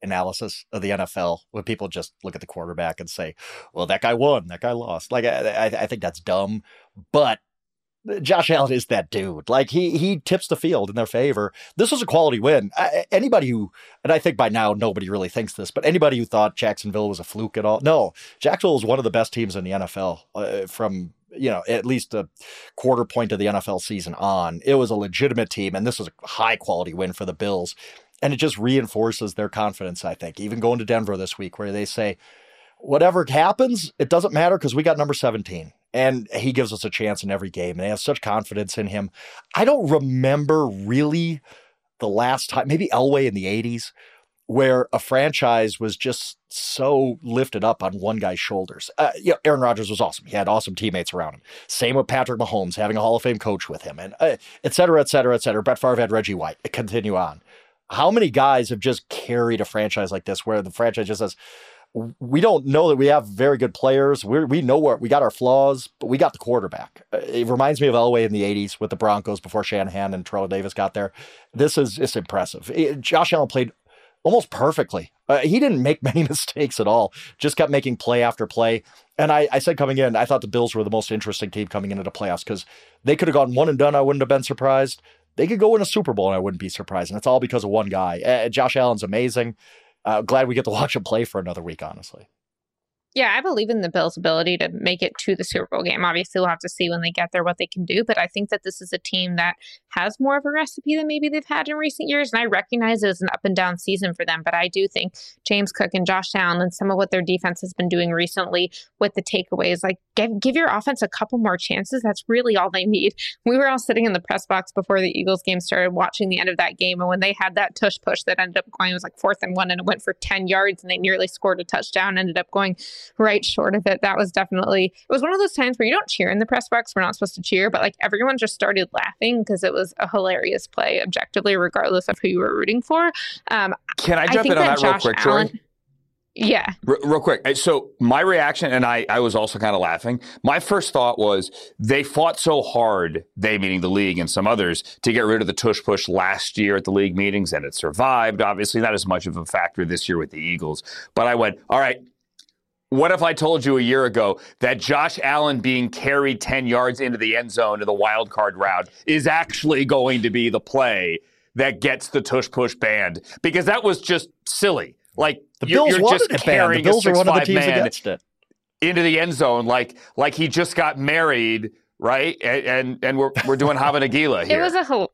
analysis of the N F L when people just look at the quarterback and say, well, that guy won, that guy lost. Like, I, I think that's dumb, but Josh Allen is that dude. Like, he he tips the field in their favor. This was a quality win. I, anybody who, and I think by now nobody really thinks this, but anybody who thought Jacksonville was a fluke at all, no, Jacksonville is one of the best teams in the N F L uh, from, you know, at least a quarter point of the N F L season on. It was a legitimate team, and this was a high quality win for the Bills. And it just reinforces their confidence, I think, even going to Denver this week where they say, whatever happens, it doesn't matter because we got number seventeen. And he gives us a chance in every game, and they have such confidence in him. I don't remember really the last time, maybe Elway in the eighties, where a franchise was just so lifted up on one guy's shoulders. Uh, you know, Aaron Rodgers was awesome. He had awesome teammates around him. Same with Patrick Mahomes, having a Hall of Fame coach with him, and uh, et cetera, et cetera, et cetera. Brett Favre had Reggie White. Continue on. How many guys have just carried a franchise like this where the franchise just says, we don't know that we have very good players. We we know where we got our flaws, but we got the quarterback. It reminds me of Elway in the eighties with the Broncos before Shanahan and Terrell Davis got there. This is it's impressive. It, Josh Allen played almost perfectly. Uh, he didn't make many mistakes at all. Just kept making play after play. And I, I said coming in, I thought the Bills were the most interesting team coming into the playoffs because they could have gone one and done. I wouldn't have been surprised. They could go win a Super Bowl and I wouldn't be surprised. And it's all because of one guy. Uh, Josh Allen's amazing. Uh, glad we get to watch him play for another week, honestly. Yeah, I believe in the Bills' ability to make it to the Super Bowl game. Obviously, we'll have to see when they get there what they can do, but I think that this is a team that has more of a recipe than maybe they've had in recent years, and I recognize it as an up-and-down season for them, but I do think James Cook and Josh Allen and some of what their defense has been doing recently with the takeaways, like give, give your offense a couple more chances. That's really all they need. We were all sitting in the press box before the Eagles game started watching the end of that game, and when they had that tush push that ended up going, it was like fourth and one, and it went for ten yards, and they nearly scored a touchdown, ended up going right short of it. That was definitely, it was one of those times where you don't cheer in the press box. We're not supposed to cheer, but like everyone just started laughing because it was a hilarious play objectively, regardless of who you were rooting for. Um, Can I jump I in on that, that real quick, Joy? Yeah. R- real quick. So my reaction, and I, I was also kind of laughing. My first thought was they fought so hard, they meaning the league and some others, to get rid of the tush push last year at the league meetings, and it survived. Obviously, not as much of a factor this year with the Eagles. But I went, all right, what if I told you a year ago that Josh Allen being carried ten yards into the end zone to the wild card route is actually going to be the play that gets the tush push banned? Because that was just silly. Like the you're, Bills you're just it carrying the Bills a six are one of the five teams man against it. into the end zone, like like he just got married, right? And and, and we're we're doing Hava Nagila here. It was a whole.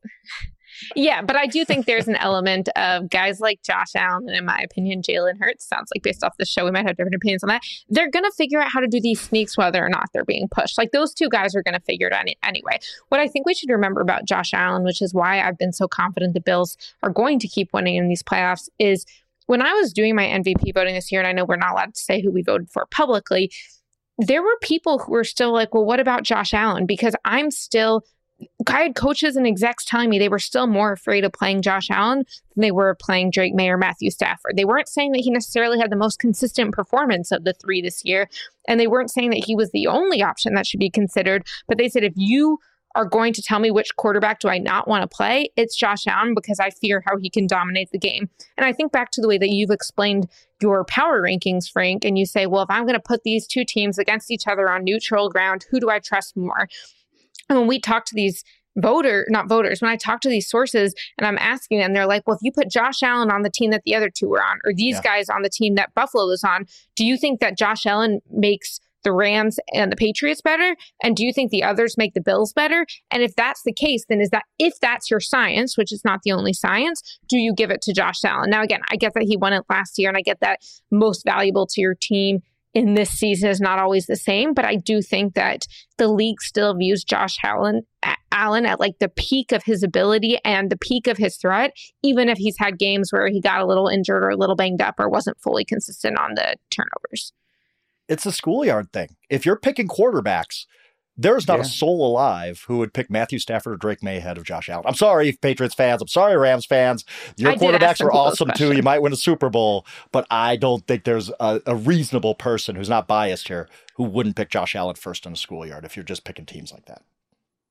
Yeah, but I do think there's an element of guys like Josh Allen, and in my opinion, Jalen Hurts, sounds like based off the show, we might have different opinions on that. They're going to figure out how to do these sneaks whether or not they're being pushed. Like those two guys are going to figure it out anyway. What I think we should remember about Josh Allen, which is why I've been so confident the Bills are going to keep winning in these playoffs, is when I was doing my M V P voting this year, and I know we're not allowed to say who we voted for publicly, there were people who were still like, well, what about Josh Allen? Because I'm still... I had coaches and execs telling me they were still more afraid of playing Josh Allen than they were playing Drake May or Matthew Stafford. They weren't saying that he necessarily had the most consistent performance of the three this year, and they weren't saying that he was the only option that should be considered, but they said, if you are going to tell me which quarterback do I not want to play, it's Josh Allen because I fear how he can dominate the game. And I think back to the way that you've explained your power rankings, Frank, and you say, well, if I'm going to put these two teams against each other on neutral ground, who do I trust more? And when we talk to these voter, not voters, when I talk to these sources and I'm asking them, they're like, well, if you put Josh Allen on the team that the other two were on, or these yeah. guys on the team that Buffalo is on, do you think that Josh Allen makes the Rams and the Patriots better? And do you think the others make the Bills better? And if that's the case, then is that, if that's your science, which is not the only science, do you give it to Josh Allen? Now, again, I get that he won it last year, and I get that most valuable to your team in this season is not always the same, but I do think that the league still views Josh Allen, Allen at like the peak of his ability and the peak of his threat, even if he's had games where he got a little injured or a little banged up or wasn't fully consistent on the turnovers. It's a schoolyard thing. If you're picking quarterbacks, there's not yeah. a soul alive who would pick Matthew Stafford or Drake May ahead of Josh Allen. I'm sorry, Patriots fans. I'm sorry, Rams fans. Your I quarterbacks are awesome too. You might win a Super Bowl, but I don't think there's a, a reasonable person who's not biased here who wouldn't pick Josh Allen first in a schoolyard if you're just picking teams like that.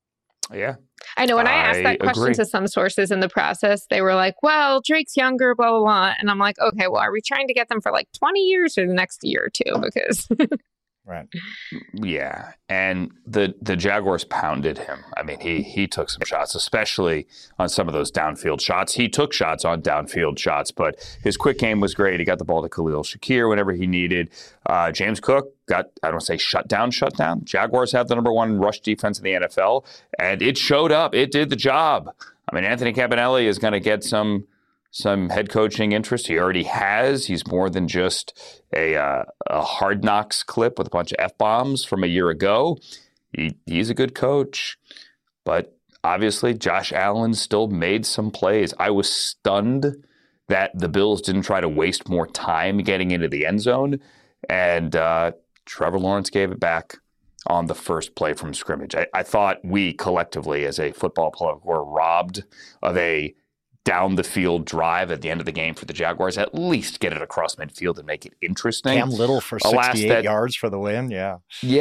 Yeah. I know when I, I asked that question agree. to some sources in the process, they were like, well, Drake's younger, blah, blah, blah. And I'm like, okay, well, are we trying to get them for like twenty years or the next year or two? Because... Right. Yeah. And the the Jaguars pounded him. I mean, he he took some shots, especially on some of those downfield shots. He took shots on downfield shots, but his quick game was great. He got the ball to Khalil Shakir whenever he needed. Uh, James Cook got, I don't say shut down, shut down. Jaguars have the number one rush defense in the N F L, and it showed up. It did the job. I mean, Anthony Campanelli is going to get some some head coaching interest. He already has. He's more than just a, uh, a Hard Knocks clip with a bunch of F-bombs from a year ago. He, he's a good coach. But obviously, Josh Allen still made some plays. I was stunned that the Bills didn't try to waste more time getting into the end zone. And uh, Trevor Lawrence gave it back on the first play from scrimmage. I, I thought we collectively as a football player were robbed of a down the field drive at the end of the game for the Jaguars. At least get it across midfield and make it interesting. Cam Little for sixty-eight that, yards for the win. Yeah.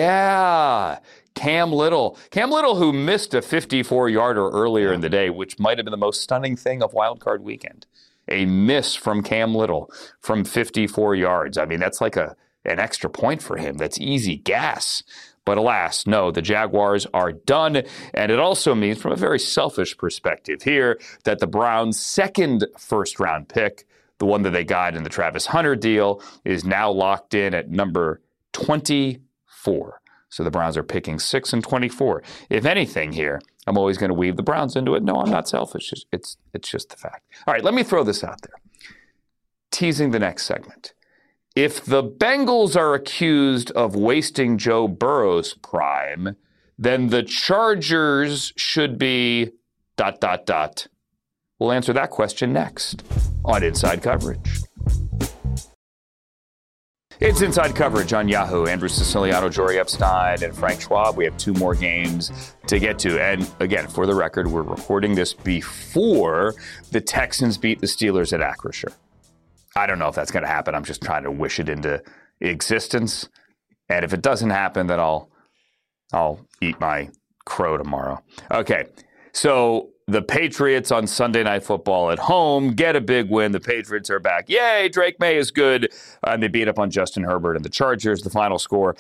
Yeah. Cam Little. Cam Little, who missed a fifty-four yarder earlier yeah. in the day, which might have been the most stunning thing of Wild Card Weekend. A miss from Cam Little from fifty-four yards. I mean, that's like a an extra point for him. That's easy gas. But alas, no, the Jaguars are done. And it also means, from a very selfish perspective here, that the Browns' second first-round pick, the one that they got in the Travis Hunter deal, is now locked in at number twenty-four. So the Browns are picking six and twenty-four. If anything here, I'm always going to weave the Browns into it. No, I'm not selfish. It's, it's, it's just the fact. All right, let me throw this out there. Teasing the next segment. If the Bengals are accused of wasting Joe Burrow's prime, then the Chargers should be dot, dot, dot. We'll answer that question next on Inside Coverage. It's Inside Coverage on Yahoo. Andrew Siciliano, Jory Epstein, and Frank Schwab. We have two more games to get to. And again, for the record, we're recording this before the Texans beat the Steelers at Acrisure. I don't know if that's going to happen. I'm just trying to wish it into existence. And if it doesn't happen, then I'll I'll eat my crow tomorrow. Okay, so the Patriots on Sunday Night Football at home get a big win. The Patriots are back. Yay, Drake May is good. Uh, and they beat up on Justin Herbert and the Chargers. The final score,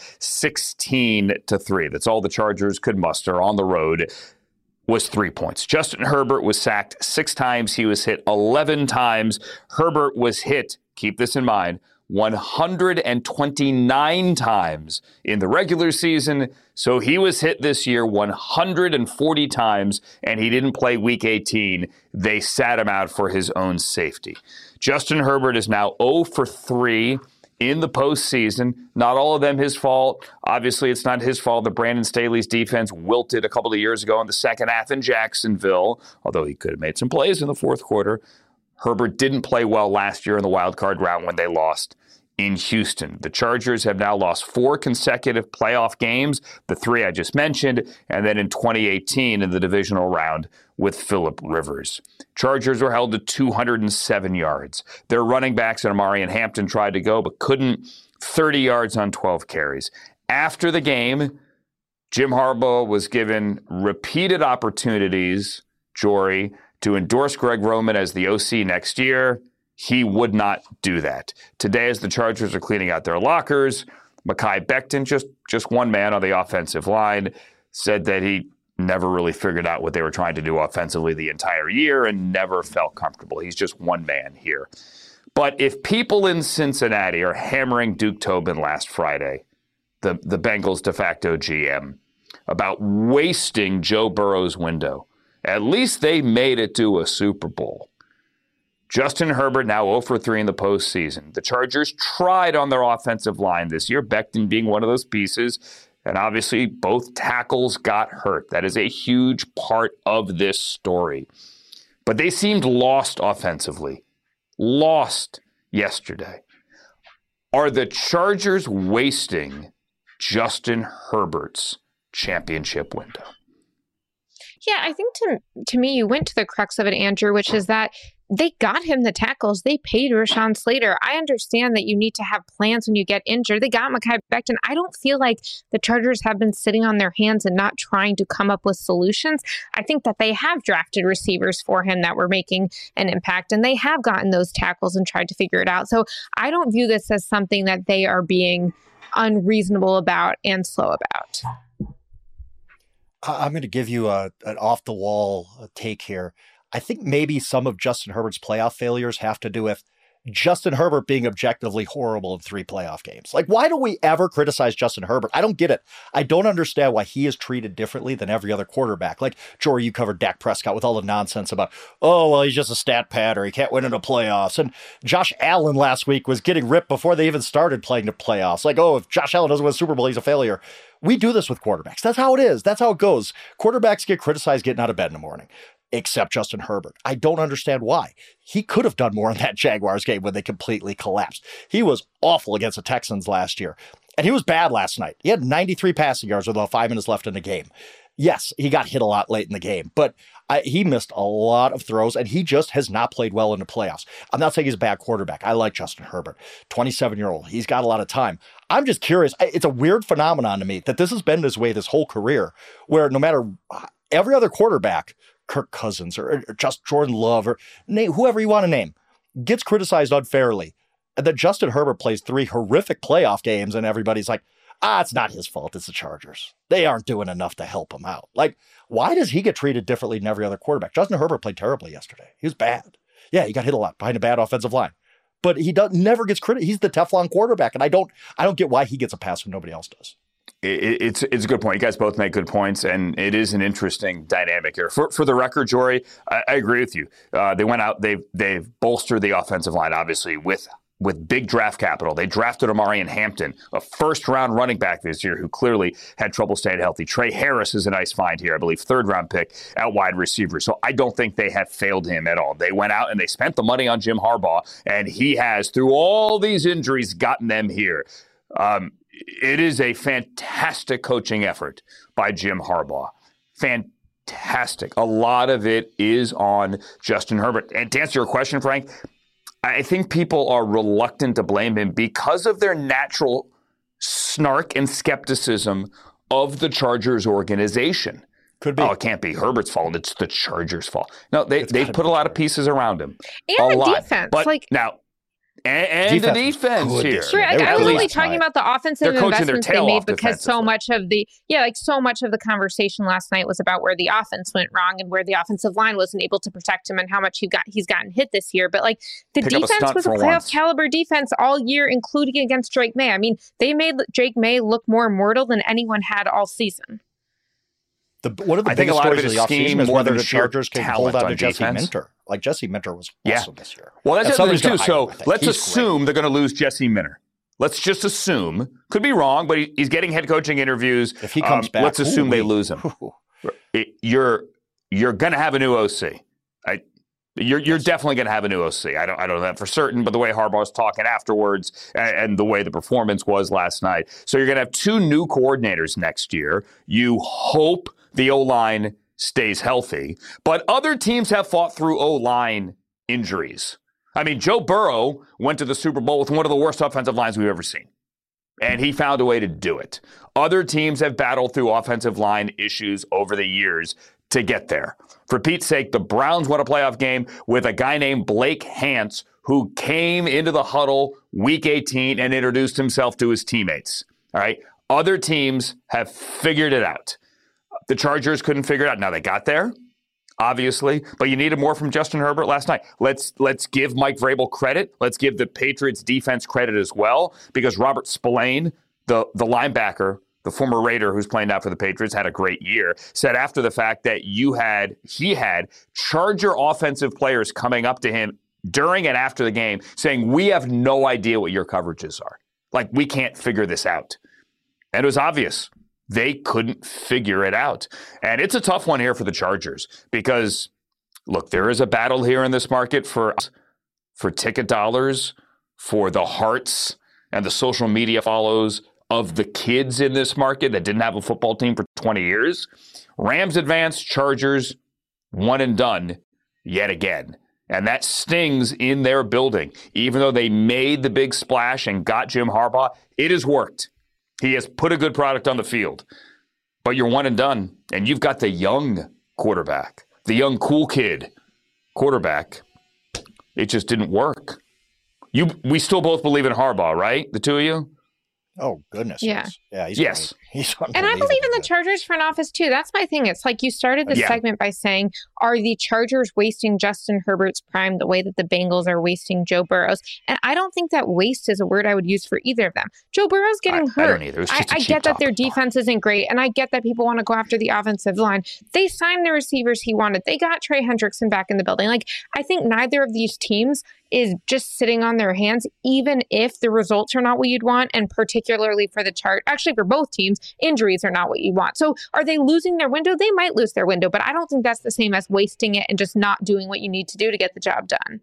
sixteen to three. That's all the Chargers could muster on the road. Was three points. Justin Herbert was sacked six times. He was hit eleven times. Herbert was hit, keep this in mind, one hundred twenty-nine times in the regular season. So he was hit this year one hundred forty times, and he didn't play week eighteen. They sat him out for his own safety. Justin Herbert is now zero for three in the postseason. Not all of them his fault. Obviously, it's not his fault that Brandon Staley's defense wilted a couple of years ago in the second half in Jacksonville, although he could have made some plays in the fourth quarter. Herbert didn't play well last year in the wild card round when they lost in Houston. The Chargers have now lost four consecutive playoff games, the three I just mentioned, and then in twenty eighteen in the divisional round with Phillip Rivers. Chargers were held to two hundred seven yards. Their running backs and Amari and Hampton tried to go, but couldn't. thirty yards on twelve carries. After the game, Jim Harbaugh was given repeated opportunities, Jory, to endorse Greg Roman as the O C next year. He would not do that. Today, as the Chargers are cleaning out their lockers, Mekhi Becton, just, just one man on the offensive line, said that he never really figured out what they were trying to do offensively the entire year and never felt comfortable. He's just one man here. But if people in Cincinnati are hammering Duke Tobin last Friday, the, the Bengals de facto G M, about wasting Joe Burrow's window, at least they made it to a Super Bowl. Justin Herbert now zero for three in the postseason. The Chargers tried on their offensive line this year, Becton being one of those pieces, and obviously both tackles got hurt. That is a huge part of this story. But they seemed lost offensively. Lost yesterday. Are the Chargers wasting Justin Herbert's championship window? Yeah, I think to to me, you went to the crux of it, Andrew, which is that they got him the tackles. They paid Rashawn Slater. I understand that you need to have plans when you get injured. They got Mekhi Becton. I don't feel like the Chargers have been sitting on their hands and not trying to come up with solutions. I think that they have drafted receivers for him that were making an impact, and they have gotten those tackles and tried to figure it out. So I don't view this as something that they are being unreasonable about and slow about. I'm going to give you a, an off-the-wall take here. I think maybe some of Justin Herbert's playoff failures have to do with Justin Herbert being objectively horrible in three playoff games. Like, why do we ever criticize Justin Herbert? I don't get it. I don't understand why he is treated differently than every other quarterback. Like, Jory, you covered Dak Prescott with all the nonsense about, oh, well, he's just a stat pad or he can't win in the playoffs. And Josh Allen last week was getting ripped before they even started playing the playoffs. Like, oh, if Josh Allen doesn't win a Super Bowl, he's a failure. We do this with quarterbacks. That's how it is. That's how it goes. Quarterbacks get criticized getting out of bed in the morning. Except Justin Herbert. I don't understand why. He could have done more in that Jaguars game when they completely collapsed. He was awful against the Texans last year. And he was bad last night. He had ninety-three passing yards with about five minutes left in the game. Yes, he got hit a lot late in the game, but I, he missed a lot of throws, and he just has not played well in the playoffs. I'm not saying he's a bad quarterback. I like Justin Herbert, twenty-seven-year-old. He's got a lot of time. I'm just curious. It's a weird phenomenon to me that this has been this way this whole career, where no matter every other quarterback, Kirk Cousins or, or just Jordan Love or name, whoever you want to name, gets criticized unfairly. And then Justin Herbert plays three horrific playoff games and everybody's like, ah, it's not his fault. It's the Chargers. They aren't doing enough to help him out. Like, why does he get treated differently than every other quarterback? Justin Herbert played terribly yesterday. He was bad. Yeah, he got hit a lot behind a bad offensive line. But he does, never gets credit. He's the Teflon quarterback. And I don't I don't get why he gets a pass when nobody else does. It's it's a good point. You guys both make good points, and it is an interesting dynamic here. For for the record, Jory, I, I agree with you. Uh, they went out, they've they've bolstered the offensive line, obviously, with with big draft capital. They drafted Omarion Hampton, a first-round running back this year who clearly had trouble staying healthy. Trey Harris is a nice find here, I believe, third-round pick at wide receiver. So I don't think they have failed him at all. They went out and they spent the money on Jim Harbaugh, and he has, through all these injuries, gotten them here. Um, It is a fantastic coaching effort by Jim Harbaugh. Fantastic. A lot of it is on Justin Herbert. And to answer your question, Frank, I think people are reluctant to blame him because of their natural snark and skepticism of the Chargers organization. Could be. Oh, it can't be Herbert's fault. It's the Chargers' fault. No, they, they've put a lot of pieces around him. And a the lot. defense. But like, now, And, and defense the defense here. Sure, I, I was only talking about the offensive investments they made because so much of the yeah, like so much of the conversation last night was about where the offense went wrong and where the offensive line wasn't able to protect him and how much he got he's gotten hit this year. But like the Pick defense a was a playoff once. caliber defense all year, including against Drake May. I mean, they made Drake May look more mortal than anyone had all season. The, one of the I biggest stories of the offseason is whether the Chargers can hold on to on Jesse defense. Minter. Like, Jesse Minter was awesome yeah. this year. Well, that's the other thing, too. So let's He's assume great. they're going to lose Jesse Minter. Let's just assume. Could be wrong, but he, he's getting head coaching interviews. If he comes um, back. Let's assume ooh, they lose him. It, you're you're going to have a new O C. I, you're you're yes. definitely going to have a new O C. I don't I don't know that for certain, but the way Harbaugh's talking afterwards and, and the way the performance was last night. So you're going to have two new coordinators next year. You hope the O-line stays healthy, but other teams have fought through O-line injuries. I mean, Joe Burrow went to the Super Bowl with one of the worst offensive lines we've ever seen, and he found a way to do it. Other teams have battled through offensive line issues over the years to get there. For Pete's sake, the Browns won a playoff game with a guy named Blake Hance who came into the huddle week eighteen and introduced himself to his teammates. All right. Other teams have figured it out. The Chargers couldn't figure it out. Now they got there, obviously, but you needed more from Justin Herbert last night. Let's let's give Mike Vrabel credit. Let's give the Patriots defense credit as well, because Robert Spillane, the, the linebacker, the former Raider who's playing now for the Patriots, had a great year, said after the fact that you had he had Charger offensive players coming up to him during and after the game saying, we have no idea what your coverages are. Like, we can't figure this out. And it was obvious. They couldn't figure it out. And it's a tough one here for the Chargers because, look, there is a battle here in this market for, for ticket dollars, for the hearts and the social media follows of the kids in this market that didn't have a football team for twenty years. Rams advance, Chargers one and done yet again. And that stings in their building. Even though they made the big splash and got Jim Harbaugh, it has worked. He has put a good product on the field. But you're one and done. And you've got the young quarterback, the young cool kid quarterback. It just didn't work. You, we still both believe in Harbaugh, right? The two of you? Oh, goodness. Yeah. Yes. Yeah, he's yes. He's and I believe in the Chargers front office, too. That's my thing. It's like you started this yeah. segment by saying, are the Chargers wasting Justin Herbert's prime the way that the Bengals are wasting Joe Burrow's? And I don't think that waste is a word I would use for either of them. Joe Burrow's getting I, hurt. I don't either. It's just I, I get that their defense isn't great, and I get that people want to go after the offensive line. They signed the receivers he wanted. They got Trey Hendrickson back in the building. Like, I think neither of these teams is just sitting on their hands, even if the results are not what you'd want, and particularly for the chart, actually for both teams, injuries are not what you want. So are they losing their window? They might lose their window, but I don't think that's the same as wasting it and just not doing what you need to do to get the job done.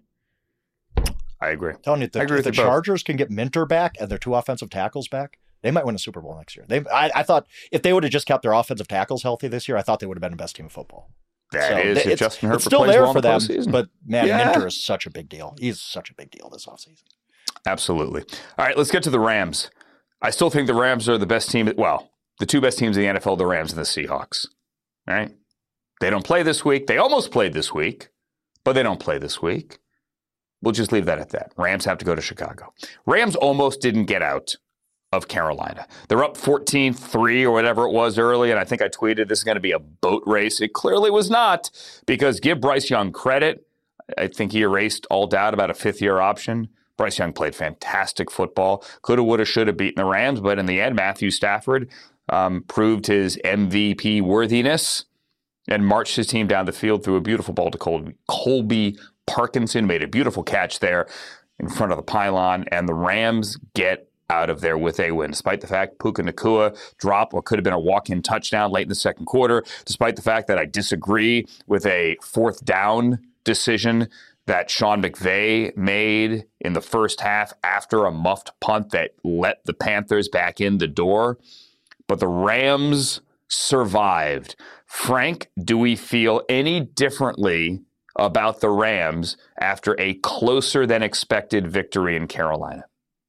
I agree. I'm telling you, the, I agree if with the you Chargers both. can get Minter back and their two offensive tackles back, they might win a Super Bowl next year. They, I, I thought if they would have just kept their offensive tackles healthy this year, I thought they would have been the best team of football. That so is, it's, if Justin Herbert it's still plays there well for in the them, postseason. But man, yeah. Minter is such a big deal. He's such a big deal this offseason. Absolutely. All right, let's get to the Rams. I still think the Rams are the best team. Well, the two best teams in the N F L, the Rams and the Seahawks. All right? They don't play this week. They almost played this week, but they don't play this week. We'll just leave that at that. Rams have to go to Chicago. Rams almost didn't get out of Carolina. They're up fourteen three or whatever it was early, and I think I tweeted this is going to be a boat race. It clearly was not, because give Bryce Young credit. I think he erased all doubt about a fifth-year option. Bryce Young played fantastic football. Coulda, woulda, shoulda beaten the Rams, but in the end, Matthew Stafford um, proved his M V P worthiness and marched his team down the field through a beautiful ball to Colby, Colby Parkinson, made a beautiful catch there in front of the pylon, and the Rams get out of there with a win, despite the fact Puka Nacua dropped what could have been a walk-in touchdown late in the second quarter, despite the fact that I disagree with a fourth down decision that Sean McVay made in the first half after a muffed punt that let the Panthers back in the door. But the Rams survived. Frank, do we feel any differently about the Rams after a closer than expected victory in Carolina?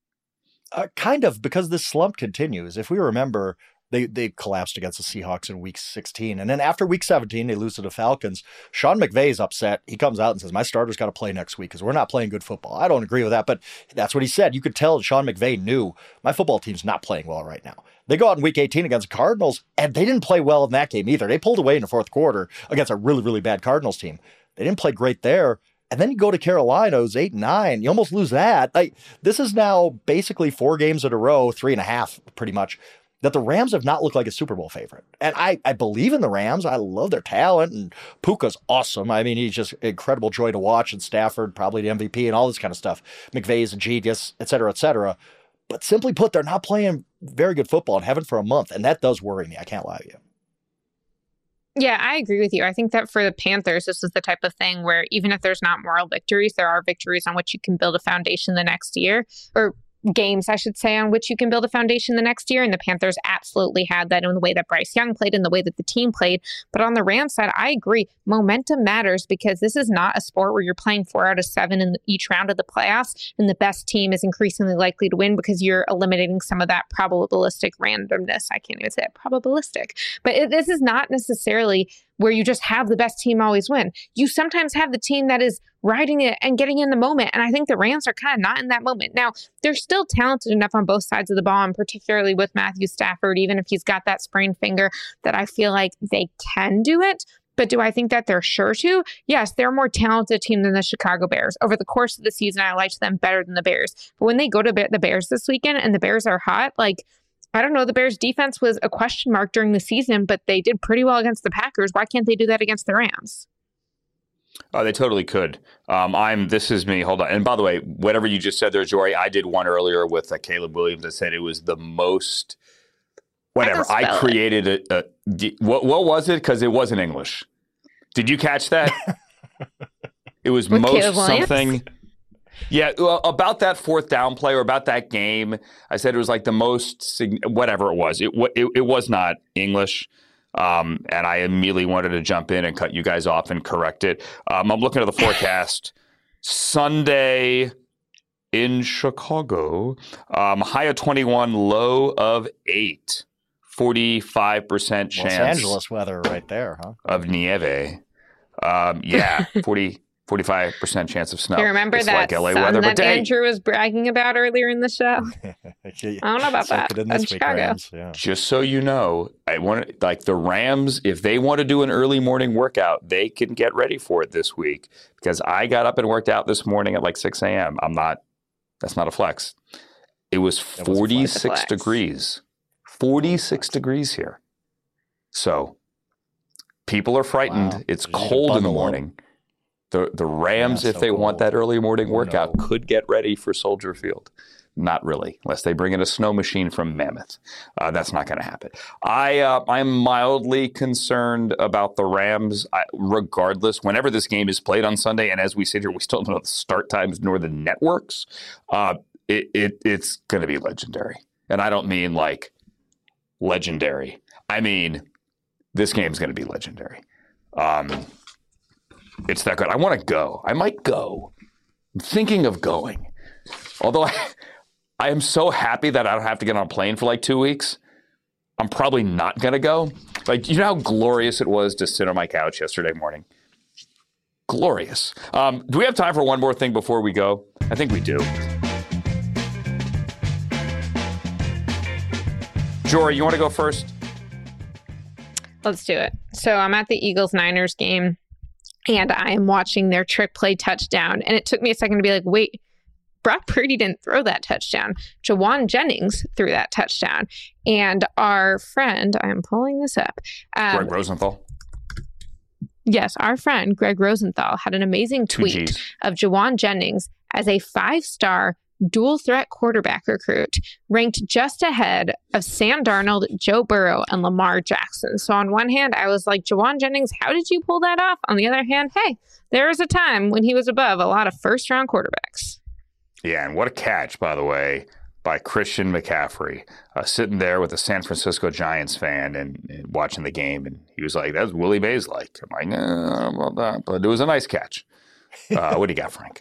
Uh, kind of, because this slump continues. If we remember, they they collapsed against the Seahawks in week sixteen. And then after week seventeen, they lose to the Falcons. Sean McVay's upset. He comes out and says, my starter's got to play next week because we're not playing good football. I don't agree with that, but that's what he said. You could tell Sean McVay knew my football team's not playing well right now. They go out in week eighteen against the Cardinals, and they didn't play well in that game either. They pulled away in the fourth quarter against a really, really bad Cardinals team. They didn't play great there. And then you go to Carolina, who's eight and nine. You almost lose that. Like, this is now basically four games in a row, three and a half, pretty much, that the Rams have not looked like a Super Bowl favorite. And I, I believe in the Rams. I love their talent, and Puka's awesome. I mean, he's just incredible joy to watch, and Stafford, probably the M V P and all this kind of stuff. McVay's a genius, et cetera, et cetera. But simply put, they're not playing very good football and haven't for a month. And that does worry me. I can't lie to you. Yeah, I agree with you. I think that for the Panthers, this is the type of thing where even if there's not moral victories, there are victories on which you can build a foundation the next year, or games, I should say, on which you can build a foundation the next year. And the Panthers absolutely had that in the way that Bryce Young played and the way that the team played. But on the Rams side, I agree. Momentum matters, because this is not a sport where you're playing four out of seven in each round of the playoffs, and the best team is increasingly likely to win because you're eliminating some of that probabilistic randomness. I can't even say it, probabilistic. But it, this is not necessarily where you just have the best team always win. You sometimes have the team that is riding it and getting in the moment. And I think the Rams are kind of not in that moment. Now, they're still talented enough on both sides of the ball, and particularly with Matthew Stafford, even if he's got that sprained finger, that I feel like they can do it. But do I think that they're sure to? Yes, they're a more talented team than the Chicago Bears. Over the course of the season, I liked them better than the Bears. But when they go to the Bears this weekend and the Bears are hot, like, I don't know, the Bears defense was a question mark during the season, but they did pretty well against the Packers. Why can't they do that against the Rams? Oh, they totally could. Um, I'm. This is me. Hold on. And by the way, whatever you just said there, Jory, I did one earlier with uh, Caleb Williams that said it was the most. Whatever. I, I created it. A, a, what what was it? Because it wasn't English. Did you catch that? It was with most something. Yeah, about that fourth down play or about that game, I said it was like the most, whatever it was. It it, it was not English, um, and I immediately wanted to jump in and cut you guys off and correct it. Um, I'm looking at the forecast Sunday in Chicago, um, high of twenty-one, low of eight. forty-five percent chance. Los Angeles weather right there, huh? Of nieve. Um, yeah, forty, forty-five percent chance of snow. You remember it's that like L A sun weather, that but Andrew was bragging about earlier in the show? I don't know about that. In, in Chicago. Rams, yeah. Just so you know, I want like the Rams, if they want to do an early morning workout, they can get ready for it this week. Because I got up and worked out this morning at like six a.m. I'm not, that's not a flex. It was forty-six degrees. forty-six degrees here. So people are frightened. Wow. It's cold in the morning. The the Rams, yeah, if so they cold. want that early morning workout, oh, no. could get ready for Soldier Field. Not really, unless they bring in a snow machine from Mammoth. Uh, that's not going to happen. I, uh, I'm mildly concerned about the Rams, I, regardless, whenever this game is played on Sunday, and as we sit here, we still don't know the start times nor the networks, uh, it, it it's going to be legendary. And I don't mean like legendary. I mean, this game's going to be legendary. Um, it's that good. I want to go. I might go. I'm thinking of going. Although I, I am so happy that I don't have to get on a plane for like two weeks. I'm probably not going to go. Like, you know how glorious it was to sit on my couch yesterday morning? Glorious. Um, do we have time for one more thing before we go? I think we do. Jory, you want to go first? Let's do it. So I'm at the Eagles-Niners game, and I'm watching their trick play touchdown. And it took me a second to be like, wait, Brock Purdy didn't throw that touchdown. Jauan Jennings threw that touchdown. And our friend, I'm pulling this up. Um, Greg Rosenthal. Yes, our friend, Greg Rosenthal, had an amazing tweet of Jauan Jennings as a five-star dual threat quarterback recruit, ranked just ahead of Sam Darnold, Joe Burrow, and Lamar Jackson. So on one hand, I was like, Jauan Jennings, how did you pull that off? On the other hand, hey, there was a time when he was above a lot of first-round quarterbacks. Yeah, and what a catch, by the way, by Christian McCaffrey, uh, sitting there with a San Francisco Giants fan and, and watching the game. And he was like, that's Willie Mays like. I'm like, no, I don't know about that. But it was a nice catch. Uh, what do you got, Frank?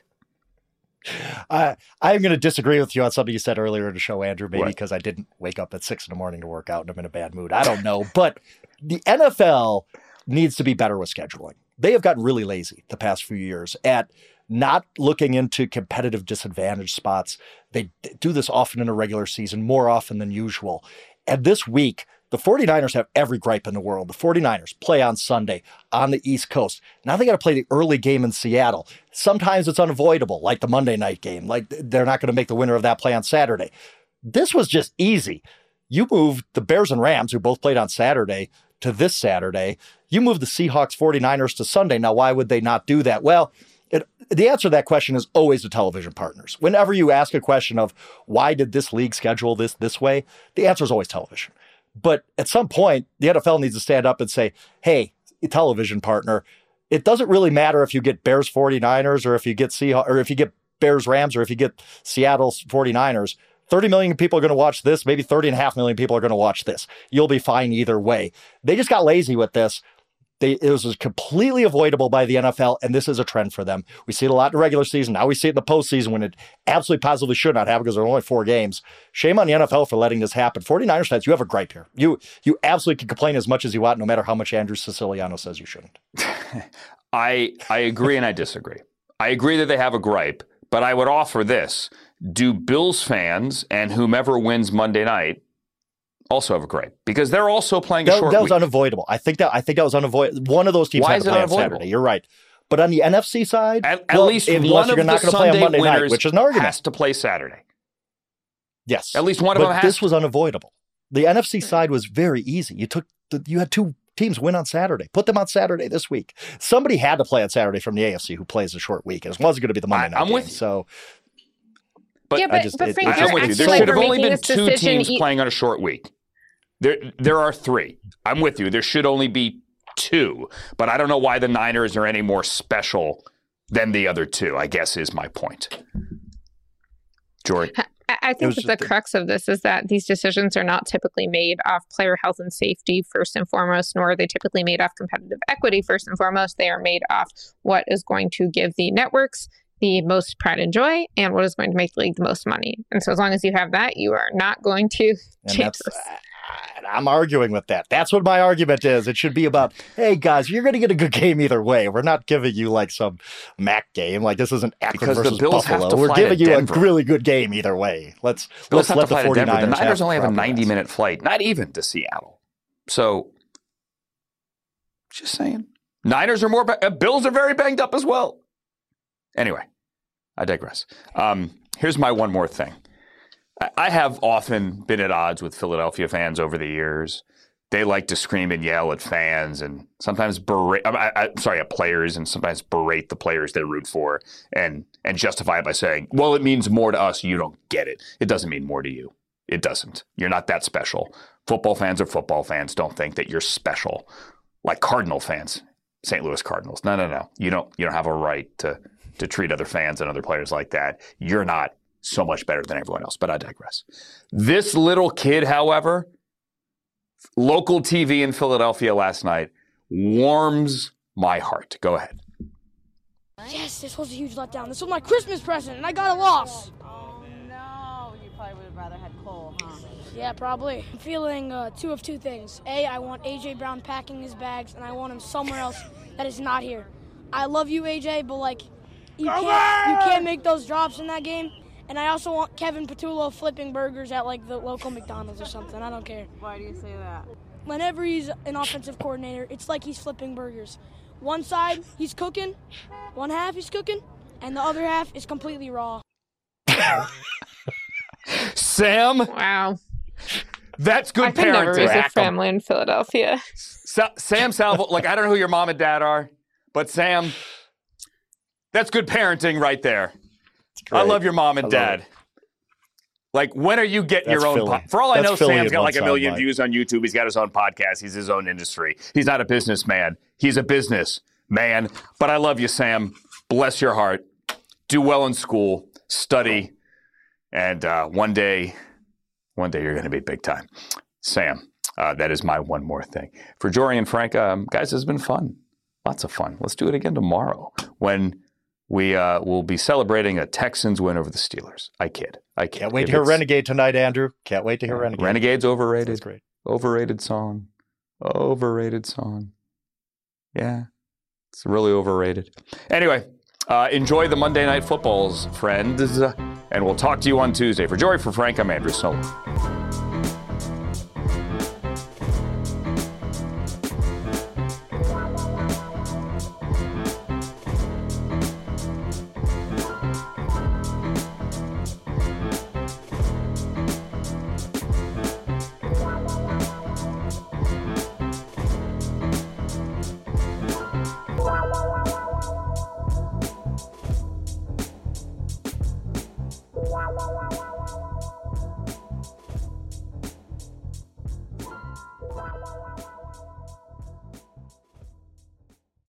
Uh, I'm going to disagree with you on something you said earlier in the show, Andrew, maybe because I didn't wake up at six in the morning to work out and I'm in a bad mood. I don't know. But the N F L needs to be better with scheduling. They have gotten really lazy the past few years at not looking into competitive disadvantage spots. They do this often in a regular season, more often than usual. And this week, the 49ers have every gripe in the world. The 49ers play on Sunday on the East Coast. Now they got to play the early game in Seattle. Sometimes it's unavoidable, like the Monday night game. Like they're not going to make the winner of that play on Saturday. This was just easy. You moved the Bears and Rams, who both played on Saturday, to this Saturday. You moved the Seahawks 49ers to Sunday. Now, why would they not do that? Well, it, the answer to that question is always the television partners. Whenever you ask a question of why did this league schedule this this way, the answer is always television. But at some point, the N F L needs to stand up and say, hey, television partner, it doesn't really matter if you get Bears 49ers or if you get Seahawks or if you get Bears Rams or if you get Seattle 49ers. thirty million people are going to watch this. Maybe thirty and a half million people are going to watch this. You'll be fine either way. They just got lazy with this. They, it was completely avoidable by the N F L, and this is a trend for them. We see it a lot in the regular season. Now we see it in the postseason when it absolutely positively should not happen because there are only four games. Shame on the N F L for letting this happen. 49ers fans, you have a gripe here. You you absolutely can complain as much as you want, no matter how much Andrew Siciliano says you shouldn't. I I agree and I disagree. I agree that they have a gripe, but I would offer this. Do Bills fans and whomever wins Monday night also have a gripe? Because they're also playing a that, short That was week. unavoidable. I think that I think that was unavoidable. One of those teams Why had to play on Saturday. You're right. But on the N F C side, at, at well, least if, one of you're not the play on Sunday Monday winners night, which is an argument. has to play Saturday. Yes. At least one of but them has this to. was unavoidable. The N F C side was very easy. You took the, you had two teams win on Saturday. Put them on Saturday this week. Somebody had to play on Saturday from the A F C who plays a short week. And it wasn't going to be the Monday I, night I'm game. With you. So But, yeah, but, just, but Frank, it, I'm with you. There like should have only been two teams e- playing on a short week. There, there are three. I'm with you. There should only be two. But I don't know why the Niners are any more special than the other two, I guess is my point. Jory? I, I think that the crux of this is that these decisions are not typically made off player health and safety first and foremost, nor are they typically made off competitive equity first and foremost. They are made off what is going to give the networks the most pride and joy and what is going to make the league the most money. And so as long as you have that, you are not going to and change this. I'm arguing with that. That's what my argument is. It should be about, hey, guys, you're going to get a good game either way. We're not giving you like some M A C game. Like this isn't Akron because versus the Bills Buffalo. Have to We're fly giving to you Denver. a really good game either way. Let's Bills let's have let to fly the to Denver. 49ers The Niners have only have a ninety minute minute flight, not even to Seattle. So, just saying. Niners are more, ba- Bills are very banged up as well. Anyway, I digress. Um, here's my one more thing. I, I have often been at odds with Philadelphia fans over the years. They like to scream and yell at fans and sometimes berate, I, I, sorry, at players and sometimes berate the players they root for and, and justify it by saying, well, it means more to us. You don't get it. It doesn't mean more to you. It doesn't. You're not that special. Football fans are football fans. Don't think that you're special. Like Cardinal fans, Saint Louis Cardinals. No, no, no. You don't, you don't have a right to, to treat other fans and other players like that. You're not so much better than everyone else, but I digress. This little kid, however, local T V in Philadelphia last night warms my heart. Go ahead. Yes, this was a huge letdown. This was my Christmas present, and I got a loss. Oh, no. You probably would have rather had Cole, huh? Yeah, probably. I'm feeling uh, two of two things. A, I want A J Brown packing his bags, and I want him somewhere else that is not here. I love you, A J, but, like, you can't, you can't make those drops in that game. And I also want Kevin Patullo flipping burgers at, like, the local McDonald's or something. I don't care. Why do you say that? Whenever he's an offensive coordinator, it's like he's flipping burgers. One side, he's cooking. One half, he's cooking. And the other half is completely raw. Sam? Wow. That's good I parenting. could never raise a family in Philadelphia. Sa- Sam Salvo, like, I don't know who your mom and dad are, but Sam, that's good parenting right there. I love your mom and dad. It. Like, when are you getting That's your own? Po- For all I That's know, Philly Sam's got like a million soundbite. views on YouTube. He's got his own podcast. He's his own industry. He's not a businessman. He's a business man. But I love you, Sam. Bless your heart. Do well in school. Study. And uh, one day, one day you're going to be big time. Sam, uh, that is my one more thing. For Jory and Frank, um, guys, it's been fun. Lots of fun. Let's do it again tomorrow when we uh, will be celebrating a Texans win over the Steelers. I kid. I kid. Can't wait If to hear it's- Renegade tonight, Andrew. Can't wait to hear uh, Renegade. Renegade's overrated. That's great. Overrated song. Overrated song. Yeah. It's really overrated. Anyway, uh, enjoy the Monday Night Footballs, friends. And we'll talk to you on Tuesday. For Jory, for Frank, I'm Andrew Snow.